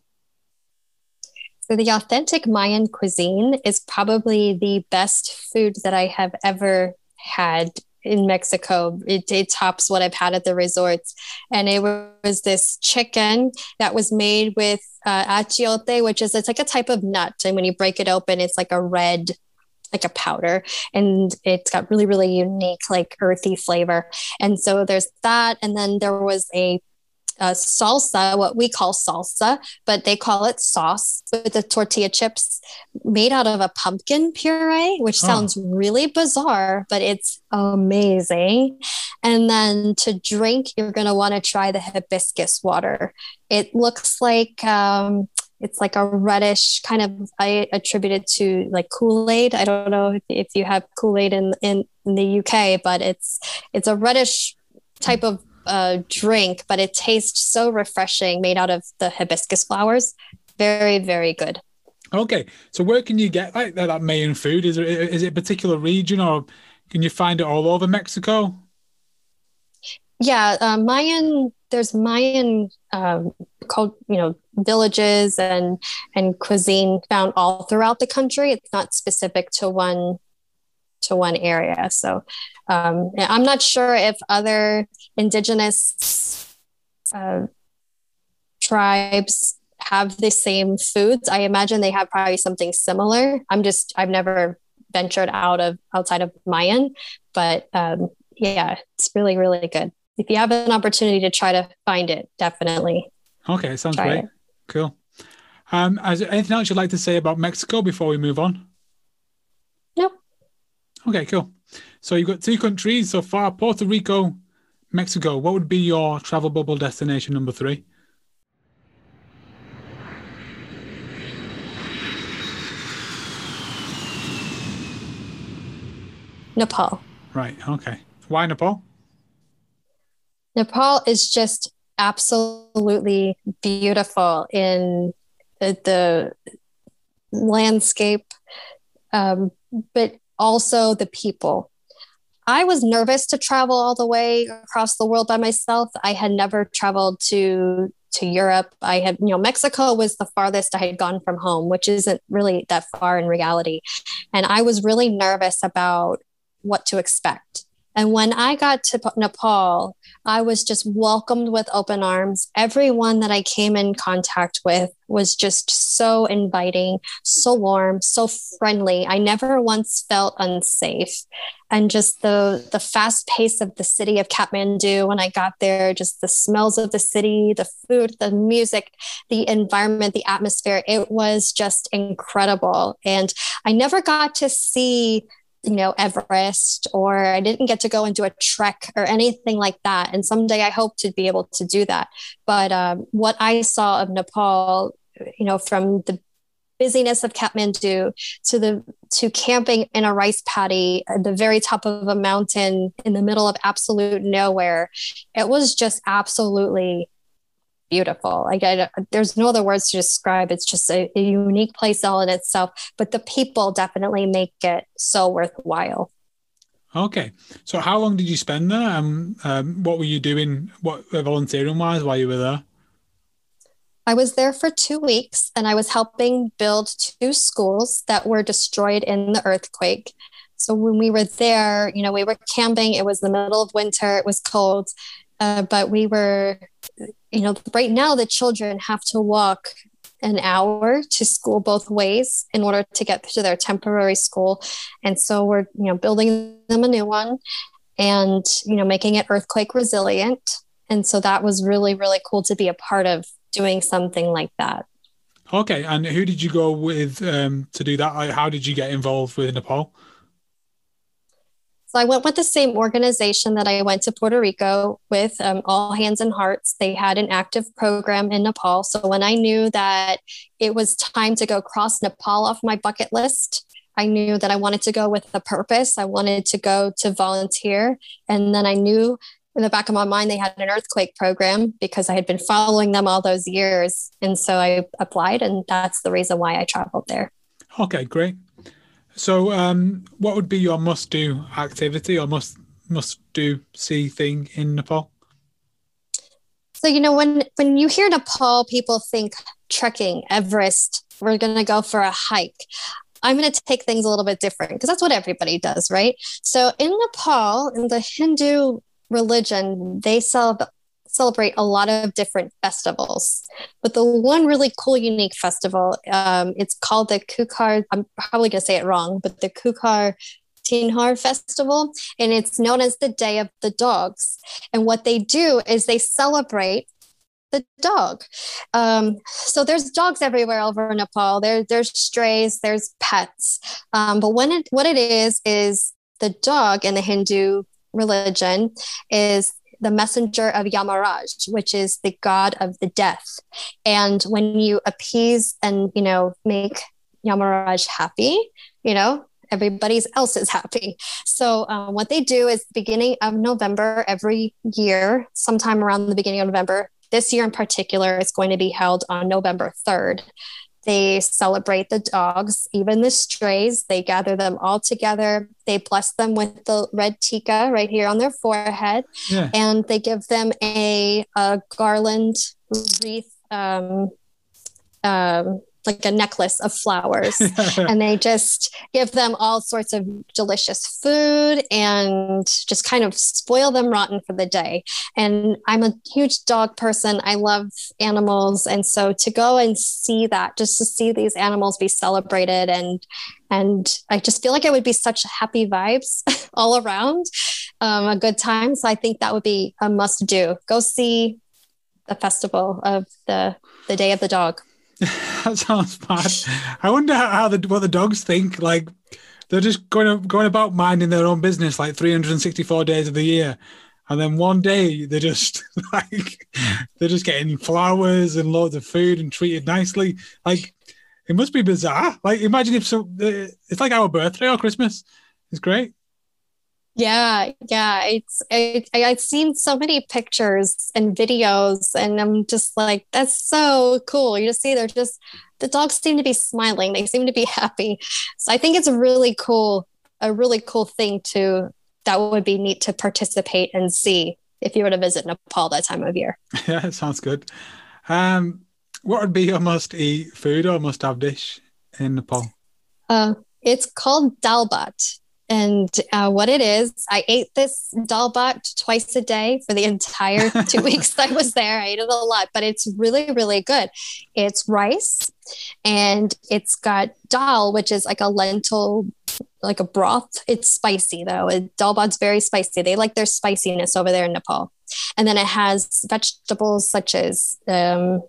So the authentic Mayan cuisine is probably the best food that I have ever had in Mexico. It, it tops what I've had at the resorts. And it was this chicken that was made with uh, achiote, which is, it's like a type of nut. And when you break it open, it's like a red, like a powder, and it's got really, really unique, like earthy flavor. And so there's that. And then there was a uh, salsa, what we call salsa, but they call it sauce with the tortilla chips made out of a pumpkin puree, which Oh. sounds really bizarre, but it's amazing. And then to drink, you're going to want to try the hibiscus water. It looks like, um, it's like a reddish kind of, I attribute it to like Kool-Aid. I don't know if, if you have Kool-Aid in, in, in the U K, but it's, it's a reddish type of uh, drink, but it tastes so refreshing, made out of the hibiscus flowers. Very, very good. Okay, so where can you get like that, that Mayan food? Is it is it a particular region, or can you find it all over Mexico? Yeah, uh, Mayan. There's Mayan, um, called you know villages and and cuisine found all throughout the country. It's not specific to one to one area. So um, I'm not sure if other indigenous uh, tribes have the same foods. I imagine they have probably something similar. I'm just, I've never ventured out of outside of Mayan, but um, yeah, it's really, really good. If you have an opportunity to try to find it, definitely. Okay, sounds great. It. Cool. Um, is there anything else you'd like to say about Mexico before we move on? No. Okay, cool. So you've got two countries so far, Puerto Rico, Mexico. What would be your travel bubble destination number three? Nepal. Right. Okay. Why Nepal? Nepal is just absolutely beautiful in the, the landscape, um, but also the people. I was nervous to travel all the way across the world by myself. I had never traveled to to Europe. I had, you know, Mexico was the farthest I had gone from home, which isn't really that far in reality. And I was really nervous about what to expect. And when I got to Nepal, I was just welcomed with open arms. Everyone that I came in contact with was just so inviting, so warm, so friendly. I never once felt unsafe. And just the, the fast pace of the city of Kathmandu, when I got there, just the smells of the city, the food, the music, the environment, the atmosphere, it was just incredible. And I never got to see you know, Everest, or I didn't get to go and do a trek or anything like that. And someday I hope to be able to do that. But um, what I saw of Nepal, you know, from the busyness of Kathmandu to the to camping in a rice paddy at the very top of a mountain in the middle of absolute nowhere, it was just absolutely beautiful. Like I, there's no other words to describe. It's just a, a unique place all in itself, but the people definitely make it so worthwhile. Okay. So how long did you spend there? Um, um, what were you doing, what volunteering wise while you were there? I was there for two weeks and I was helping build two schools that were destroyed in the earthquake. So when we were there, you know, we were camping. It was the middle of winter. It was cold. Uh, but we were, you know, right now the children have to walk an hour to school both ways in order to get to their temporary school. And so we're, you know, building them a new one and, you know, making it earthquake resilient. And so that was really, really cool to be a part of doing something like that. Okay. And who did you go with um, to do that? How did you get involved with Nepal? So I went with the same organization that I went to Puerto Rico with, um, All Hands and Hearts. They had an active program in Nepal. So when I knew that it was time to go cross Nepal off my bucket list, I knew that I wanted to go with a purpose. I wanted to go to volunteer. And then I knew in the back of my mind, they had an earthquake program because I had been following them all those years. And so I applied, and that's the reason why I traveled there. Okay, great. So um, what would be your must-do activity or must must-do see thing in Nepal? So, you know, when, when you hear Nepal, people think trekking, Everest, we're going to go for a hike. I'm going to take things a little bit different because that's what everybody does, right? So in Nepal, in the Hindu religion, they celebrate celebrate a lot of different festivals. But the one really cool, unique festival, um, it's called the Kukar, I'm probably going to say it wrong, but the Kukar Tinhar Festival. And it's known as the Day of the Dogs. And what they do is they celebrate the dog. Um, so there's dogs everywhere over in Nepal. There, there's strays, there's pets. Um, but when it, what it is, is the dog in the Hindu religion is the messenger of Yamaraj, which is the god of the death. And when you appease and, you know, make Yamaraj happy, you know, everybody else is happy. So uh, what they do is beginning of November every year, sometime around the beginning of November. This year in particular, it's going to be held on November third. They celebrate the dogs, even the strays. They gather them all together. They bless them with the red tika right here on their forehead. Yeah. And they give them a, a garland wreath, um, um, like a necklace of flowers. And they just give them all sorts of delicious food and just kind of spoil them rotten for the day. And I'm a huge dog person. I love animals. And so to go and see that, just to see these animals be celebrated, and and I just feel like it would be such happy vibes all around, um, a good time. So I think that would be a must do. Go see the festival of the the Day of the Dog. That sounds bad. I wonder how the what the dogs think. Like, they're just going going about minding their own business like three hundred sixty-four days of the year, and then one day they're just like they're just getting flowers and loads of food and treated nicely. Like, it must be bizarre. Like, imagine if so. It's like our birthday or Christmas. It's great. Yeah, yeah. It's it, I've seen so many pictures and videos, and I'm just like, that's so cool. You just see they're just the dogs seem to be smiling. They seem to be happy. So I think it's a really cool, a really cool thing to that would be neat to participate and see if you were to visit Nepal that time of year. Yeah, it sounds good. Um, what would be your must-eat food or must-have dish in Nepal? Uh, it's called dal bhat. And uh, what it is, I ate this dal bhat twice a day for the entire two weeks I was there. I ate it a lot, but it's really, really good. It's rice, and it's got dal, which is like a lentil, like a broth. It's spicy though. It, dal bhat's very spicy. They like their spiciness over there in Nepal. And then it has vegetables such as um,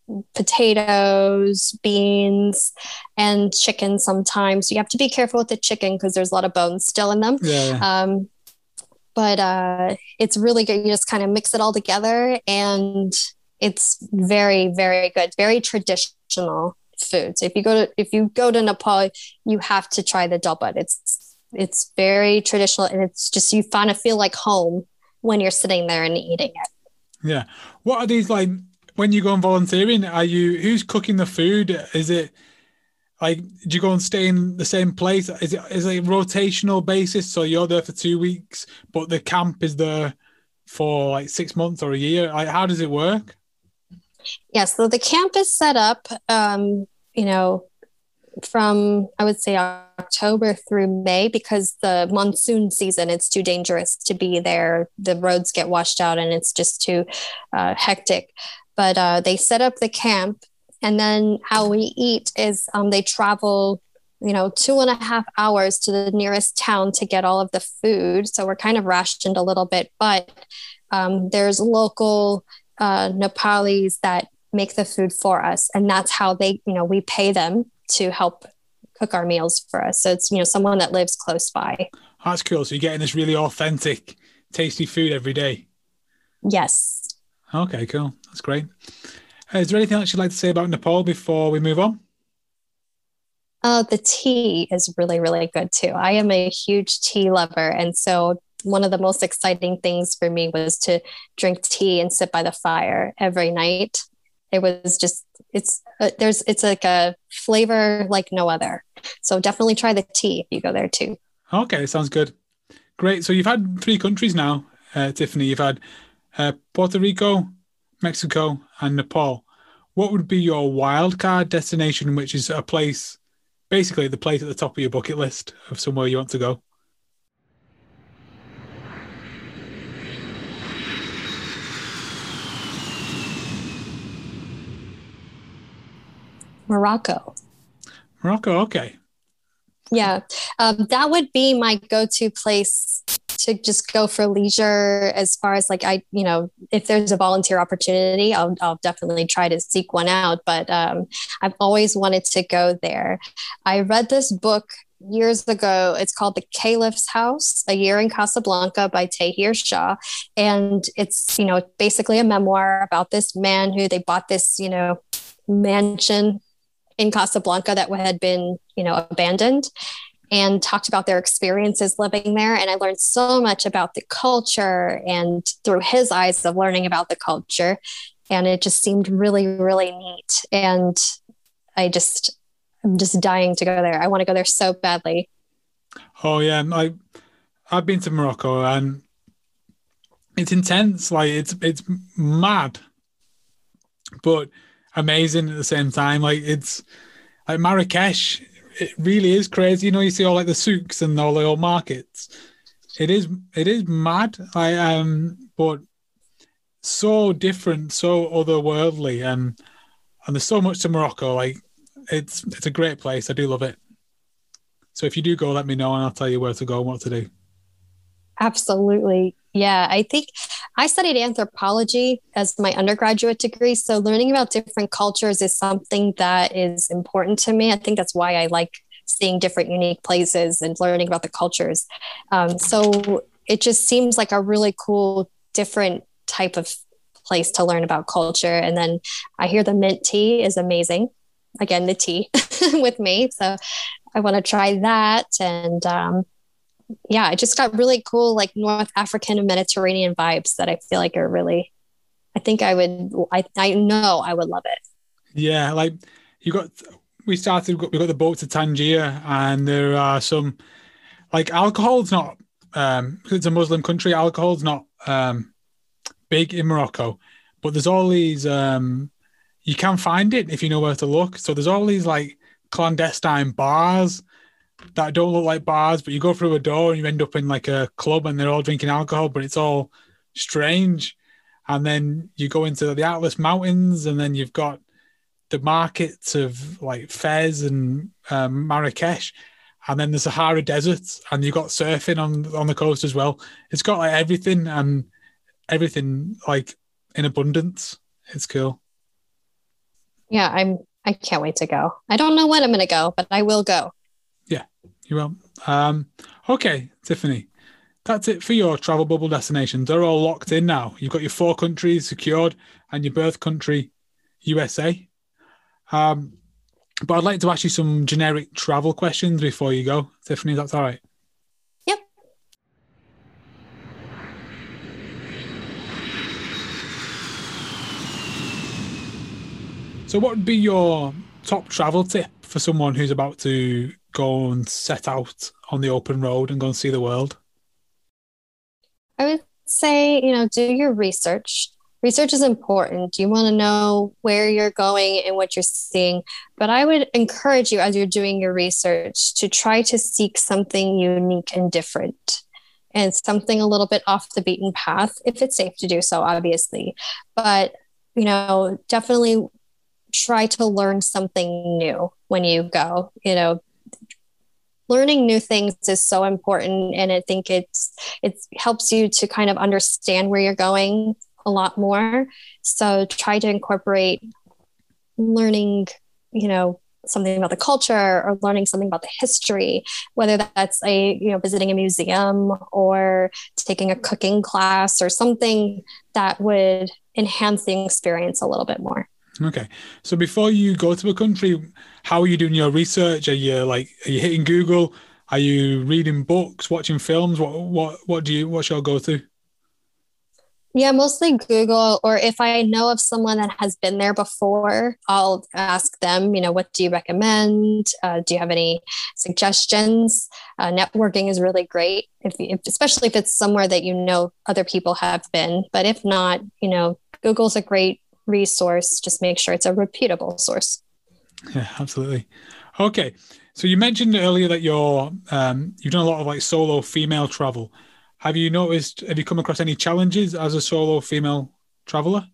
potatoes, beans, and chicken sometimes. You have to be careful with the chicken because there's a lot of bones still in them. Yeah. Um, but uh, it's really good. You just kind of mix it all together, and it's very, very good. Very traditional food. So if you go to if you go to Nepal, you have to try the dal bhat. It's it's very traditional, and it's just you kind of feel like home when you're sitting there and eating it. Yeah. What are these like? When you go on volunteering, are you who's cooking the food? Is it like, do you go and stay in the same place? Is it is it a rotational basis? So you're there for two weeks, but the camp is there for like six months or a year. Like, how does it work? Yeah, so the camp is set up, um, you know, from I would say October through May, because the monsoon season, it's too dangerous to be there. The roads get washed out, and it's just too uh, hectic. But uh, they set up the camp, and then how we eat is um, they travel, you know, two and a half hours to the nearest town to get all of the food. So we're kind of rationed a little bit, but um, there's local uh, Nepalis that make the food for us. And that's how they, you know, we pay them to help cook our meals for us. So it's, you know, someone that lives close by. That's cool. So you're getting this really authentic, tasty food every day. Yes. Okay, cool. That's great. Uh, is there anything else you'd like to say about Nepal before we move on? Uh, the tea is really, really good too. I am a huge tea lover. And so one of the most exciting things for me was to drink tea and sit by the fire every night. It was just, it's, uh, there's, it's like a flavor like no other. So definitely try the tea if you go there too. Okay, sounds good. Great. So you've had three countries now, uh, Tiffany. You've had Uh, Puerto Rico, Mexico, and Nepal. What would be your wildcard destination, which is a place, basically the place at the top of your bucket list of somewhere you want to go? Morocco. Morocco, okay. Yeah, um, that would be my go-to place to just go for leisure. As far as like, I, you know, if there's a volunteer opportunity, I'll, I'll definitely try to seek one out. But um, I've always wanted to go there. I read this book years ago. It's called The Caliph's House, A Year in Casablanca by Tahir Shah. And it's, you know, basically a memoir about this man who they bought this, you know, mansion in Casablanca that had been, you know, abandoned, and talked about their experiences living there. And I learned so much about the culture and through his eyes of learning about the culture. And it just seemed really, really neat. And I just, I'm just dying to go there. I want to go there so badly. Oh yeah. I, I've been to Morocco and it's intense. Like it's, it's mad, but amazing at the same time. Like it's like Marrakesh, it really is crazy. You know, you see all like the souks and all the old markets. It is, it is mad. I um, but so different, so otherworldly, and and there's so much to Morocco. Like it's, it's a great place. I do love it. So if you do go, let me know, and I'll tell you where to go and what to do. Absolutely. Yeah. I think I studied anthropology as my undergraduate degree. So learning about different cultures is something that is important to me. I think that's why I like seeing different unique places and learning about the cultures. Um, so it just seems like a really cool, different type of place to learn about culture. And then I hear the mint tea is amazing. Again, the tea with me. So I want to try that. And, um, yeah, it just got really cool, like North African and Mediterranean vibes that I feel like are really, I think I would, I, I know I would love it. Yeah, like you got, we started, we got the boat to Tangier, and there are some, like alcohol's not, um, because it's a Muslim country, alcohol's not um, big in Morocco, but there's all these, um, you can find it if you know where to look. So there's all these like clandestine bars that don't look like bars, but you go through a door and you end up in like a club and they're all drinking alcohol, but it's all strange. And then you go into the Atlas Mountains, and then you've got the markets of like Fez and um, Marrakesh, and then the Sahara Desert, and you've got surfing on on the coast as well. It's got like everything, and everything like in abundance. It's cool. Yeah, I'm. I can't wait to go. I don't know when I'm going to go, but I will go. Yeah, you will. Um, okay, Tiffany, that's it for your travel bubble destinations. They're all locked in now. You've got your four countries secured and your birth country, U S A. Um, but I'd like to ask you some generic travel questions before you go, Tiffany. That's all right. Yep. So what would be your top travel tip for someone who's about to go and set out on the open road and go and see the world? I would say, you know, do your research. Research is important. You want to know where you're going and what you're seeing. But I would encourage you, as you're doing your research, to try to seek something unique and different, and something a little bit off the beaten path, if it's safe to do so, obviously. But, you know, definitely try to learn something new when you go. You know, learning new things is so important, and I think it's it helps you to kind of understand where you're going a lot more. So try to incorporate learning, you know, something about the culture, or learning something about the history, whether that's a, you know, visiting a museum or taking a cooking class or something that would enhance the experience a little bit more. Okay. So before you go to a country, how are you doing your research? Are you like, are you hitting Google? Are you reading books, watching films? What, what, what do you, what's your go-to? Yeah, mostly Google, or if I know of someone that has been there before, I'll ask them, you know, what do you recommend? Uh, do you have any suggestions? Uh, networking is really great, if, if especially if it's somewhere that you know other people have been. But if not, you know, Google's a great resource. Just make sure it's a reputable source. Yeah, absolutely. Okay. So you mentioned earlier that you're, um, you've done a lot of like solo female travel. Have you noticed, have you come across any challenges as a solo female traveler?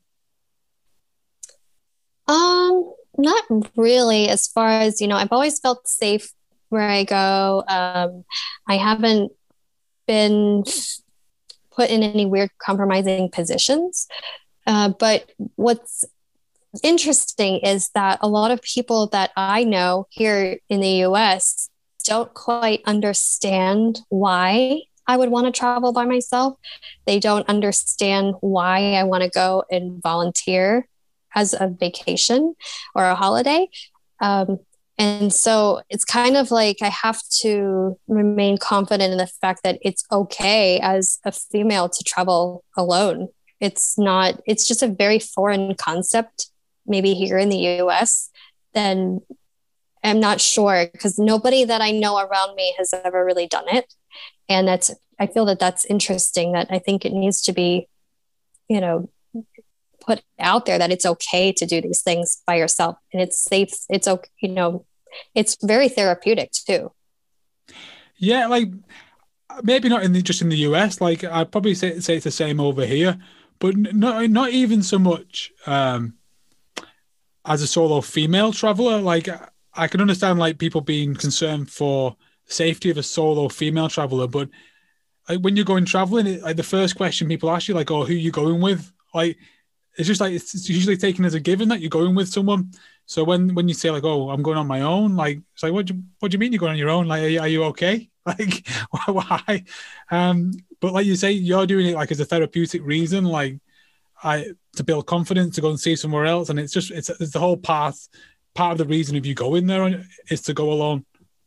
Um, not really. As far as, you know, I've always felt safe where I go. Um, I haven't been put in any weird compromising positions. Uh, but what's interesting is that a lot of people that I know here in the U S don't quite understand why I would want to travel by myself. They don't understand why I want to go and volunteer as a vacation or a holiday. Um, and so it's kind of like I have to remain confident in the fact that it's okay as a female to travel alone. It's not, it's just a very foreign concept, maybe here in the U S. Then I'm not sure, because nobody that I know around me has ever really done it. And that's, I feel that that's interesting, that I think it needs to be, you know, put out there that it's okay to do these things by yourself, and it's safe. It's okay, you know, it's very therapeutic too. Yeah, like maybe not in the, just in the U S. Like I'd probably say say it's the same over here, but not not even so much um, as a solo female traveler. Like I can understand like people being concerned for the safety of a solo female traveler, but like when you're going traveling, like the first question people ask you, like, "Oh, who are you going with?" Like it's just like it's usually taken as a given that you're going with someone. So when when you say like, "Oh, I'm going on my own," like it's like, what do you, what do you mean you're going on your own? Like, are you, are you okay? Like, why? Um, but like you say, you're doing it like as a therapeutic reason, like I to build confidence, to go and see somewhere else, and it's just it's, it's the whole path. Part of the reason of you going there is to go alone.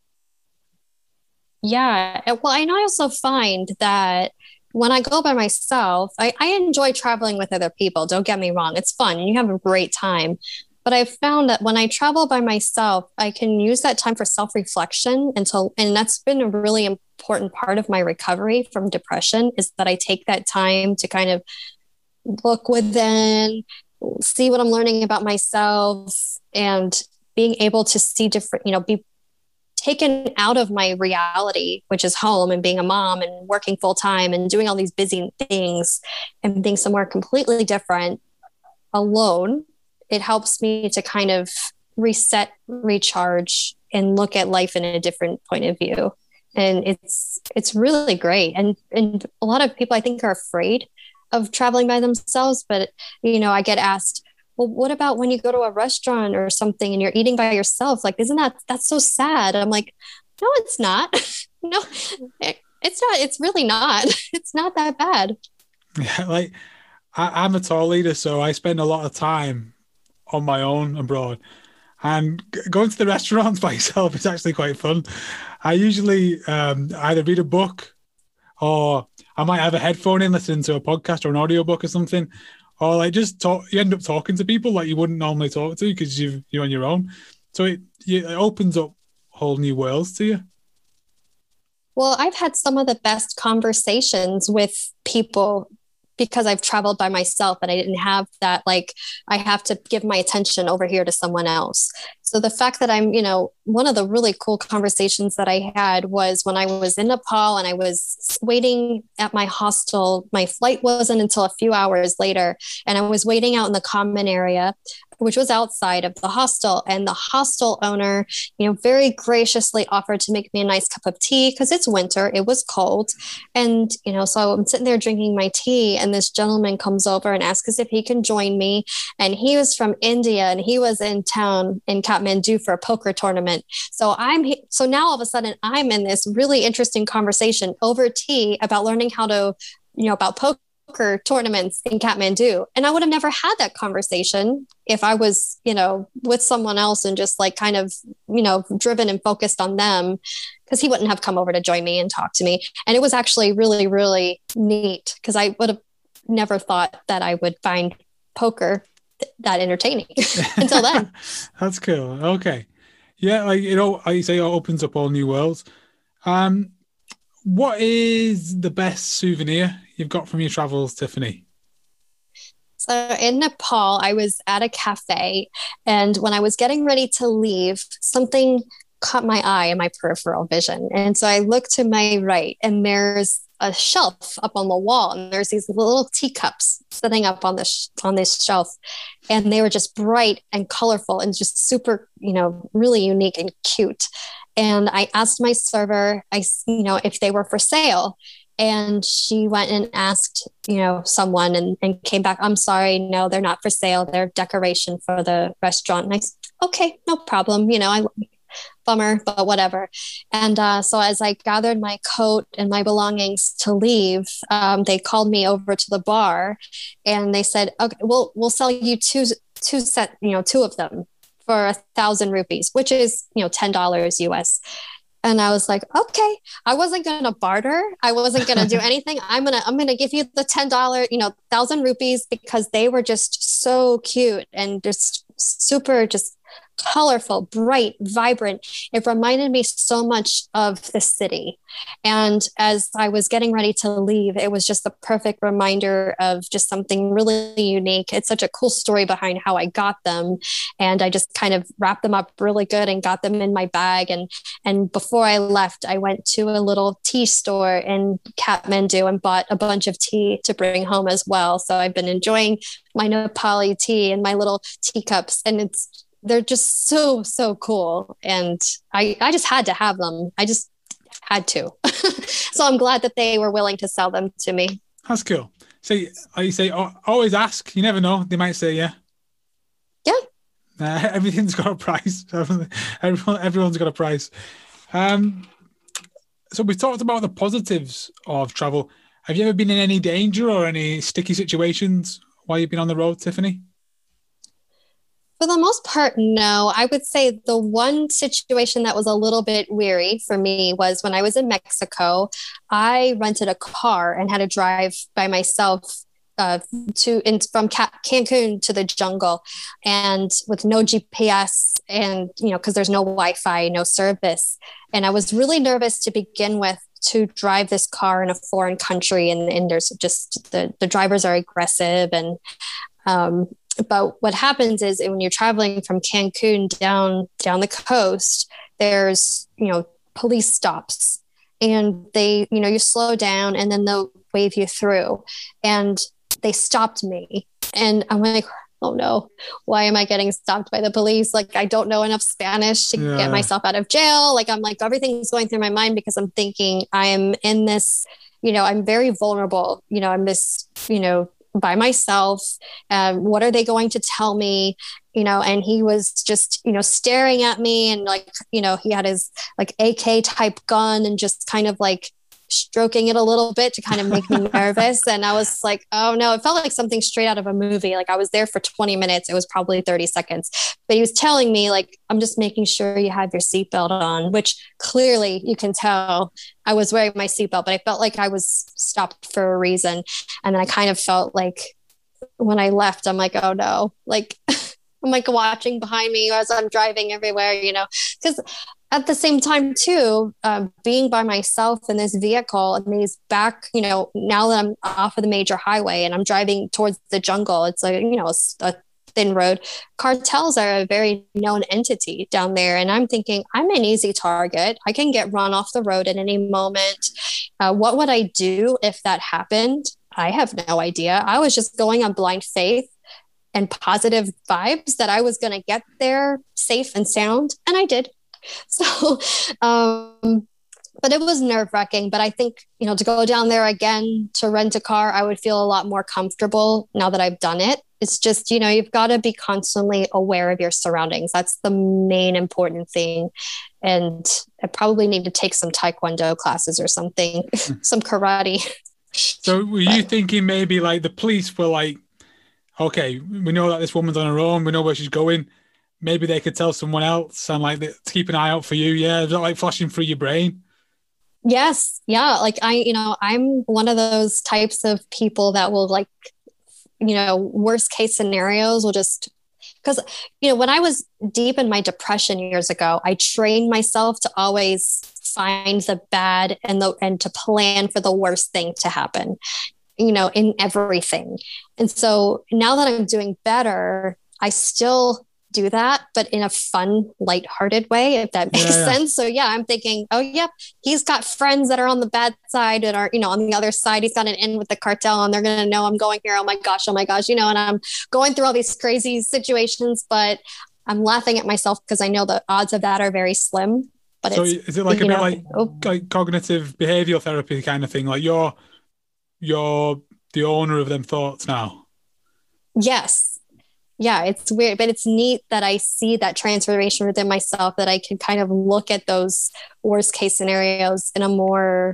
Yeah, well, and I also find that when I go by myself, I, I enjoy traveling with other people. Don't get me wrong, it's fun and you have a great time. But I've found that when I travel by myself, I can use that time for self-reflection until, and that's been a really important part of my recovery from depression, is that I take that time to kind of look within, see what I'm learning about myself, and being able to see different, you know, be taken out of my reality, which is home and being a mom and working full time and doing all these busy things, and being somewhere completely different alone. It helps me to kind of reset, recharge, and look at life in a different point of view. And it's it's really great. And and a lot of people I think are afraid of traveling by themselves. But, you know, I get asked, well, what about when you go to a restaurant or something and you're eating by yourself? Like, isn't that, that's so sad? I'm like, no, it's not. No, it, it's not. It's really not. It's not that bad. Yeah, like I, I'm a tour leader, so I spend a lot of time on my own abroad. And going to the restaurants by yourself is actually quite fun. I usually um, either read a book, or I might have a headphone in, listening to a podcast or an audiobook or something, or like just talk. You end up talking to people like you wouldn't normally talk to because you you're on your own. So it it opens up whole new worlds to you. Well, I've had some of the best conversations with people because I've traveled by myself and I didn't have that, like, I have to give my attention over here to someone else. So the fact that I'm, you know, one of the really cool conversations that I had was when I was in Nepal and I was waiting at my hostel. My flight wasn't until a few hours later, and I was waiting out in the common area, which was outside of the hostel. And the hostel owner, you know, very graciously offered to make me a nice cup of tea because it's winter, it was cold. And, you know, so I'm sitting there drinking my tea, and this gentleman comes over and asks us if he can join me. And he was from India, and he was in town in Kathmandu for a poker tournament. So I'm, so now all of a sudden I'm in this really interesting conversation over tea about learning how to, you know, about poker tournaments in Kathmandu. And I would have never had that conversation if I was, you know, with someone else and just like kind of, you know, driven and focused on them, because he wouldn't have come over to join me and talk to me. And it was actually really, really neat because I would have never thought that I would find poker th- that entertaining until then. That's cool. Okay. Yeah, like, you know, I say it opens up all new worlds. Um, what is the best souvenir you've got from your travels, Tiffany? So in Nepal, I was at a cafe, and when I was getting ready to leave, something caught my eye in my peripheral vision. And so I looked to my right, and there's a shelf up on the wall, and there's these little teacups sitting up on this on this shelf, and they were just bright and colorful and just super, you know, really unique and cute. And I asked my server, I, you know, if they were for sale. And she went and asked, you know, someone and, and came back, I'm sorry, no, they're not for sale. They're decoration for the restaurant. And I said, okay, no problem. You know, I bummer, but whatever. And uh, so as I gathered my coat and my belongings to leave, um, they called me over to the bar and they said, okay, we'll, we'll sell you two, two set, you know, two of them for a thousand rupees, which is, you know, ten dollars U S. And I was like, okay, I wasn't going to barter. I wasn't going to do anything. I'm going to, I'm going to give you the ten dollars, you know, thousand rupees because they were just so cute and just super, just colorful, bright, vibrant. It reminded me so much of the city. And as I was getting ready to leave, it was just the perfect reminder of just something really unique. It's such a cool story behind how I got them. And I just kind of wrapped them up really good and got them in my bag. And, and before I left, I went to a little tea store in Kathmandu and bought a bunch of tea to bring home as well. So I've been enjoying my Nepali tea and my little teacups, and it's they're just so, so cool. And I, I just had to have them. I just had to. So I'm glad that they were willing to sell them to me. That's cool. So you say, always ask. You never know. They might say, yeah. Yeah. Uh, everything's got a price. Everyone, everyone's got a price. Um, so we talked about the positives of travel. Have you ever been in any danger or any sticky situations while you've been on the road, Tiffany? For the most part, no. I would say the one situation that was a little bit weary for me was when I was in Mexico. I rented a car and had to drive by myself uh, to in, from Can- Cancun to the jungle, and with no G P S, and you know, because there's no Wi-Fi, no service, and I was really nervous to begin with to drive this car in a foreign country, and, and there's just the the drivers are aggressive and. Um, But what happens is when you're traveling from Cancun down down the coast, there's, you know, police stops and they, you know, you slow down and then they'll wave you through. And they stopped me. And I'm like, oh no, why am I getting stopped by the police? Like, I don't know enough Spanish to yeah. get myself out of jail. Like, I'm like, everything's going through my mind because I'm thinking I'm in this, you know, I'm very vulnerable. You know, I'm this, you know, by myself. Um, what are they going to tell me? You know, and he was just, you know, staring at me and like, you know, he had his like A K type gun and just kind of like stroking it a little bit to kind of make me nervous. And I was like, oh no, it felt like something straight out of a movie. Like I was there for twenty minutes. It was probably thirty seconds, but he was telling me like, I'm just making sure you have your seatbelt on, which clearly you can tell I was wearing my seatbelt, but I felt like I was stopped for a reason. And then I kind of felt like when I left, I'm like, oh no, like I'm like watching behind me as I'm driving everywhere, you know, because at the same time too, um, being by myself in this vehicle and these back, you know, now that I'm off of the major highway and I'm driving towards the jungle, it's like, you know, a, a thin road. Cartels are a very known entity down there. And I'm thinking I'm an easy target. I can get run off the road at any moment. Uh, what would I do if that happened? I have no idea. I was just going on blind faith and positive vibes that I was going to get there safe and sound. And I did. So, um, but it was nerve wracking, but I think, you know, to go down there again, to rent a car, I would feel a lot more comfortable now that I've done it. It's just, you know, you've got to be constantly aware of your surroundings. That's the main important thing. And I probably need to take some Taekwondo classes or something, some karate. So were you but, thinking maybe like the police were like, okay, we know that this woman's on her own. We know where she's going. Maybe they could tell someone else and like to keep an eye out for you. Yeah. Is that like flashing through your brain? Yes. Yeah. Like I, you know, I'm one of those types of people that will like, you know, worst case scenarios will just, because, you know, when I was deep in my depression years ago, I trained myself to always find the bad and the, and to plan for the worst thing to happen, you know, in everything. And so now that I'm doing better, I still do that, but in a fun, lighthearted way, if that makes yeah, yeah. sense. So yeah, I'm thinking, oh yeah, he's got friends that are on the bad side and are, you know, on the other side, he's got an in with the cartel and they're going to know I'm going here. Oh my gosh. Oh my gosh. You know, and I'm going through all these crazy situations, but I'm laughing at myself because I know the odds of that are very slim. But so it's, is it like a you bit know, like oh, like cognitive behavioral therapy kind of thing? Like you're you're the owner of them thoughts now. yes. Yeah, it's weird, but it's neat that I see that transformation within myself, that I can kind of look at those worst case scenarios in a more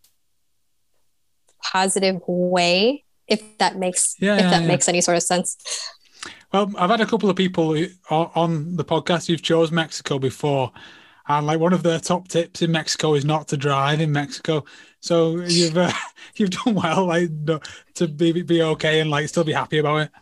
positive way, if that makes Yeah, if yeah, that yeah. makes any sort of sense. Well, I've had a couple of people who, on the podcast who've chose Mexico before, and like one of their top tips in Mexico is not to drive in Mexico. So you've uh, you've done well, like to be be okay and like still be happy about it.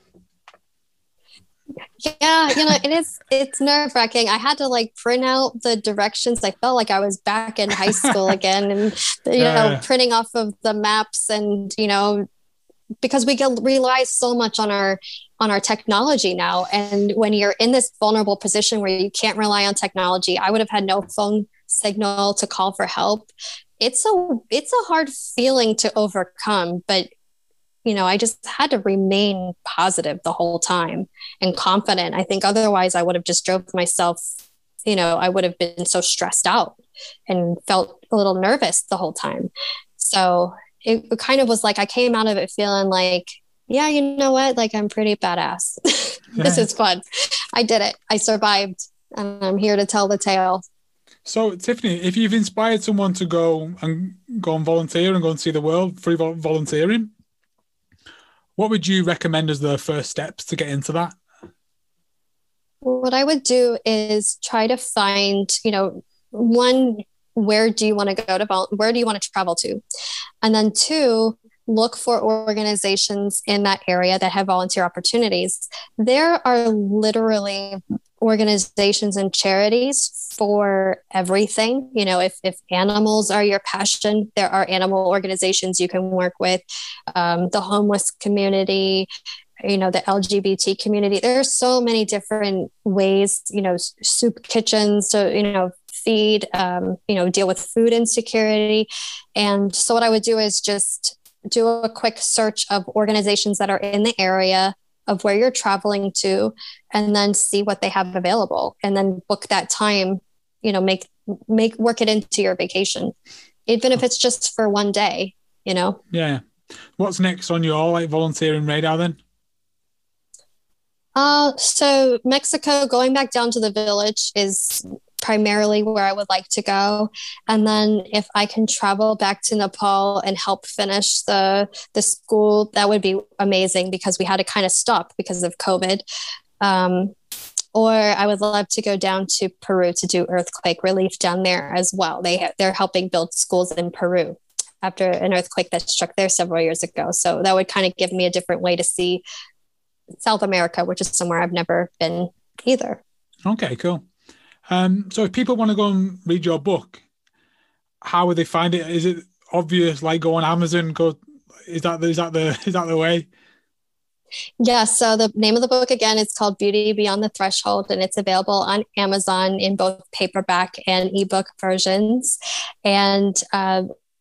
Yeah, you know, it is, it's nerve wracking. I had to like print out the directions. I felt like I was back in high school again, and, you Yeah, know, yeah. printing off of the maps, and, you know, because we get rely so much on our on our technology now. And when you're in this vulnerable position where you can't rely on technology, I would have had no phone signal to call for help. It's a it's a hard feeling to overcome, but you know, I just had to remain positive the whole time and confident. I think otherwise I would have just drove myself, you know, I would have been so stressed out and felt a little nervous the whole time. So it, it kind of was like I came out of it feeling like, yeah, you know what? Like I'm pretty badass. This Yeah. is fun. I did it. I survived, and I'm here to tell the tale. So Tiffany, if you've inspired someone to go and go and volunteer and go and see the world free volunteering, what would you recommend as the first steps to get into that? What I would do is try to find, you know, one, where do you want to go to, vol- where do you want to travel to? And then two, look for organizations in that area that have volunteer opportunities. There are literally organizations and charities for everything. You know, if, if animals are your passion, there are animal organizations you can work with, um, the homeless community, you know, the L G B T community. There are so many different ways, you know, soup kitchens to, you know, feed, um, you know, deal with food insecurity. And so what I would do is just do a quick search of organizations that are in the area of where you're traveling to, and then see what they have available, and then book that time, you know, make, make, work it into your vacation, even if it's just for one day, you know? Yeah. What's next on your like volunteering radar then? Uh, so Mexico, going back down to the village is primarily where I would like to go. And then if I can travel back to Nepal and help finish the the school, that would be amazing, because we had to kind of stop because of COVID. Um, or I would love to go down to Peru to do earthquake relief down there as well. They they're helping build schools in Peru after an earthquake that struck there several years ago. So that would kind of give me a different way to see South America, which is somewhere I've never been either. Okay, cool. Um, so if people want to go and read your book, how would they find it? Is it obvious? Like go on Amazon? Go is that is that the is that the way? Yeah. So the name of the book again is called Beauty Beyond the Threshold, and it's available on Amazon in both paperback and ebook versions. And uh,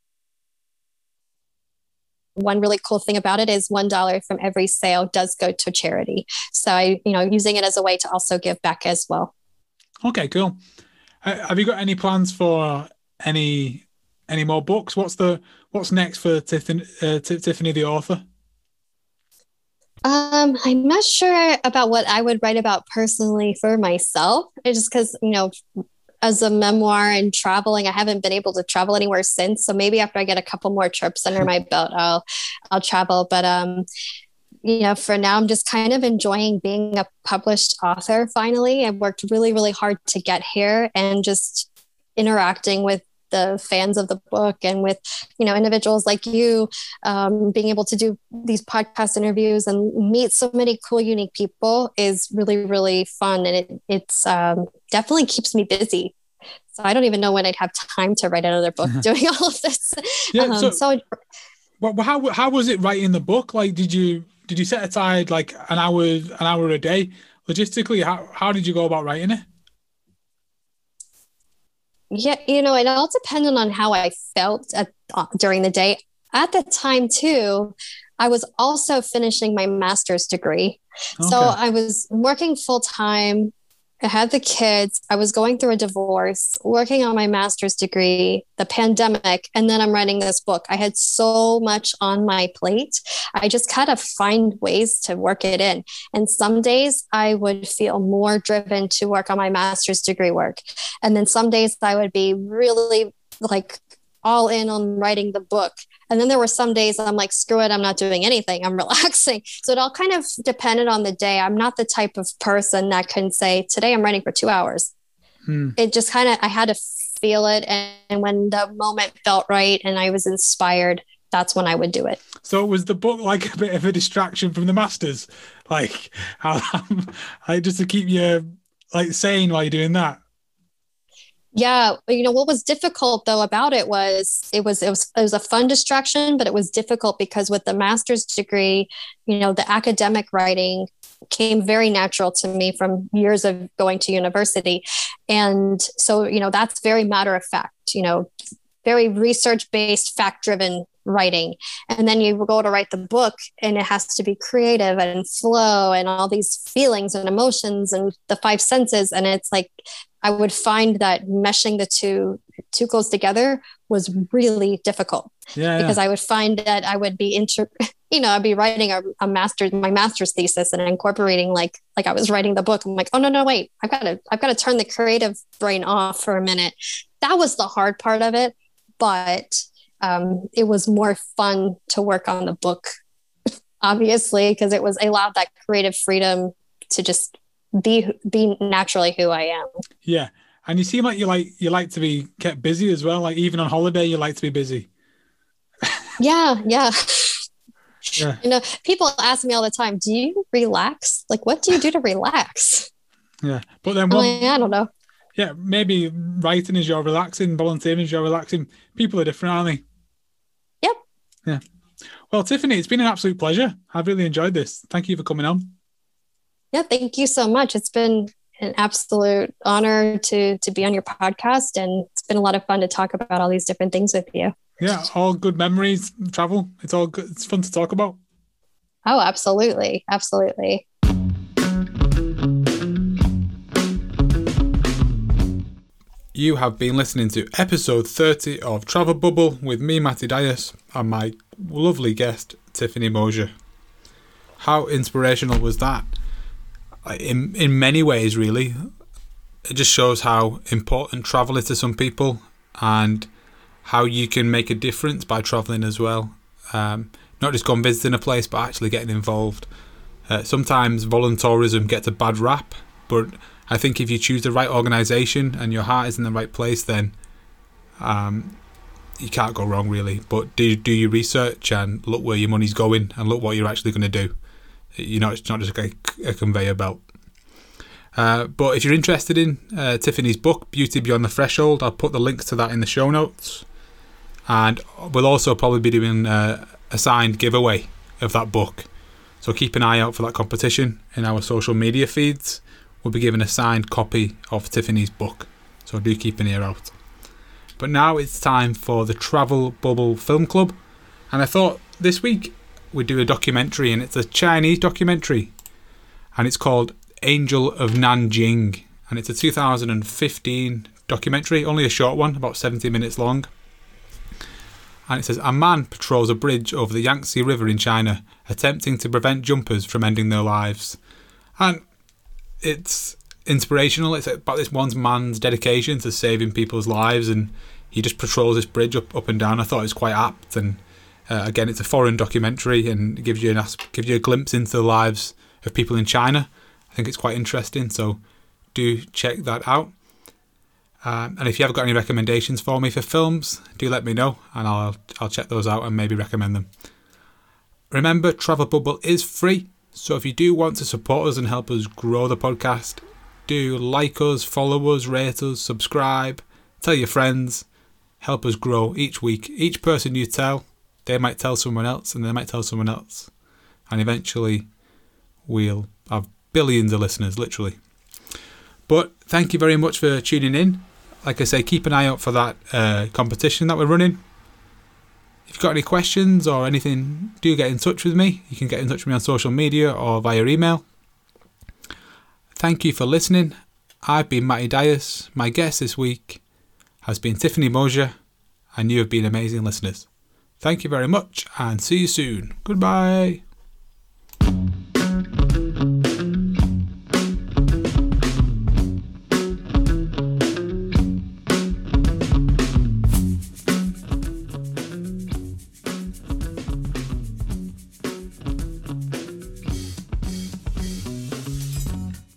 one really cool thing about it is one dollar from every sale does go to charity. So I, you know, using it as a way to also give back as well. Okay, cool. Uh, have you got any plans for any any more books? What's the what's next for Tiffany, uh, T- Tiffany the author? Um, I'm not sure about what I would write about personally for myself. It's just because, you know, as a memoir and traveling, I haven't been able to travel anywhere since. So maybe after I get a couple more trips under my belt, I'll I'll travel. But um, you know, for now, I'm just kind of enjoying being a published author. Finally, I worked really, really hard to get here, and just interacting with the fans of the book and with, you know, individuals like you, um, being able to do these podcast interviews and meet so many cool, unique people is really, really fun. And it it's um, definitely keeps me busy. So I don't even know when I'd have time to write another book doing all of this. Yeah. Um, So, so well, how how was it writing the book? Like, did you did you set aside like an hour an hour a day? Logistically, how how did you go about writing it? Yeah, you know, it all depended on how I felt at, uh, during the day. At the time, too, I was also finishing my master's degree. So Okay. I was working full time, I had the kids. I was going through a divorce, working on my master's degree, the pandemic, and then I'm writing this book. I had so much on my plate. I just kind of find ways to work it in. And some days I would feel more driven to work on my master's degree work. And then some days I would be really like all in on writing the book. And then there were some days I'm like, screw it, I'm not doing anything. I'm relaxing. So it all kind of depended on the day. I'm not the type of person that can say, today I'm writing for two hours. Hmm. It just kind of, I had to feel it. And, and when the moment felt right and I was inspired, that's when I would do it. So was the book like a bit of a distraction from the masters? Like, um, like just to keep you like sane while you're doing that? Yeah, you know what was difficult though about it was it was it was it was a fun distraction, but it was difficult because with the master's degree, you know, the academic writing came very natural to me from years of going to university, and so you know that's very matter of fact, you know, very research based, fact driven writing. And then you go to write the book and it has to be creative and flow and all these feelings and emotions and the five senses. And it's like, I would find that meshing the two, two goes together was really difficult yeah, because yeah. I would find that I would be inter, you know, I'd be writing a, a master's, my master's thesis and incorporating like, like I was writing the book. I'm like, oh no, no, wait, I've got to, I've got to turn the creative brain off for a minute. That was the hard part of it. But um, it was more fun to work on the book, obviously, because it was allowed that creative freedom to just be be naturally who I am. Yeah, and you seem like you like you like to be kept busy as well. Like even on holiday, you like to be busy. yeah, yeah. Yeah. You know, people ask me all the time, "Do you relax? Like, what do you do to relax?" Yeah, but then one, like, I don't know. Yeah, maybe writing is your relaxing, volunteering is your relaxing. People are different, aren't they? Yep. Yeah. Well, Tiffany, it's been an absolute pleasure. I've really enjoyed this. Thank you for coming on. Yeah, thank you so much. It's been an absolute honor to to be on your podcast, and it's been a lot of fun to talk about all these different things with you. Yeah, all good memories, travel. It's all good. It's fun to talk about. Oh, absolutely. Absolutely. You have been listening to episode thirty of Travel Bubble with me, Matty Dias, and my lovely guest, Tiffany Mosier. How inspirational was that? In in many ways, really. It just shows how important travel is to some people and how you can make a difference by travelling as well. Um, not just going visiting a place, but actually getting involved. Uh, sometimes volunteerism gets a bad rap, but I think if you choose the right organisation and your heart is in the right place, then um, you can't go wrong, really. But do do your research and look where your money's going and look what you're actually going to do. You know, it's not just a, a conveyor belt. Uh, but if you're interested in uh, Tiffany's book, Beauty Beyond the Threshold, I'll put the links to that in the show notes. And we'll also probably be doing uh, a signed giveaway of that book. So keep an eye out for that competition in our social media feeds. We'll be giving a signed copy of Tiffany's book, so do keep an ear out. But now it's time for the Travel Bubble Film Club, and I thought this week we'd do a documentary, and it's a Chinese documentary, and it's called Angel of Nanjing, and it's a two thousand fifteen documentary, only a short one, about seventy minutes long. And it says, a man patrols a bridge over the Yangtze River in China, attempting to prevent jumpers from ending their lives. And it's inspirational. It's about this one man's dedication to saving people's lives, and he just patrols this bridge up, up and down. I thought it was quite apt, and uh, again, it's a foreign documentary and it gives you an gives you a glimpse into the lives of people in China. I think it's quite interesting, so do check that out. Um, and if you have got any recommendations for me for films, do let me know, and I'll I'll check those out and maybe recommend them. Remember, Travel Bubble is free. So if you do want to support us and help us grow the podcast, do like us, follow us, rate us, subscribe, tell your friends, help us grow each week. Each person you tell, they might tell someone else, and they might tell someone else. And eventually we'll have billions of listeners, literally. But thank you very much for tuning in. Like I say, keep an eye out for that uh, competition that we're running. If you've got any questions or anything, do get in touch with me. You can get in touch with me on social media or via email. Thank you for listening, I've been Matty Dias. My guest this week has been Tiffany Mosier, and you have been amazing listeners. Thank you very much, and see you soon. Goodbye.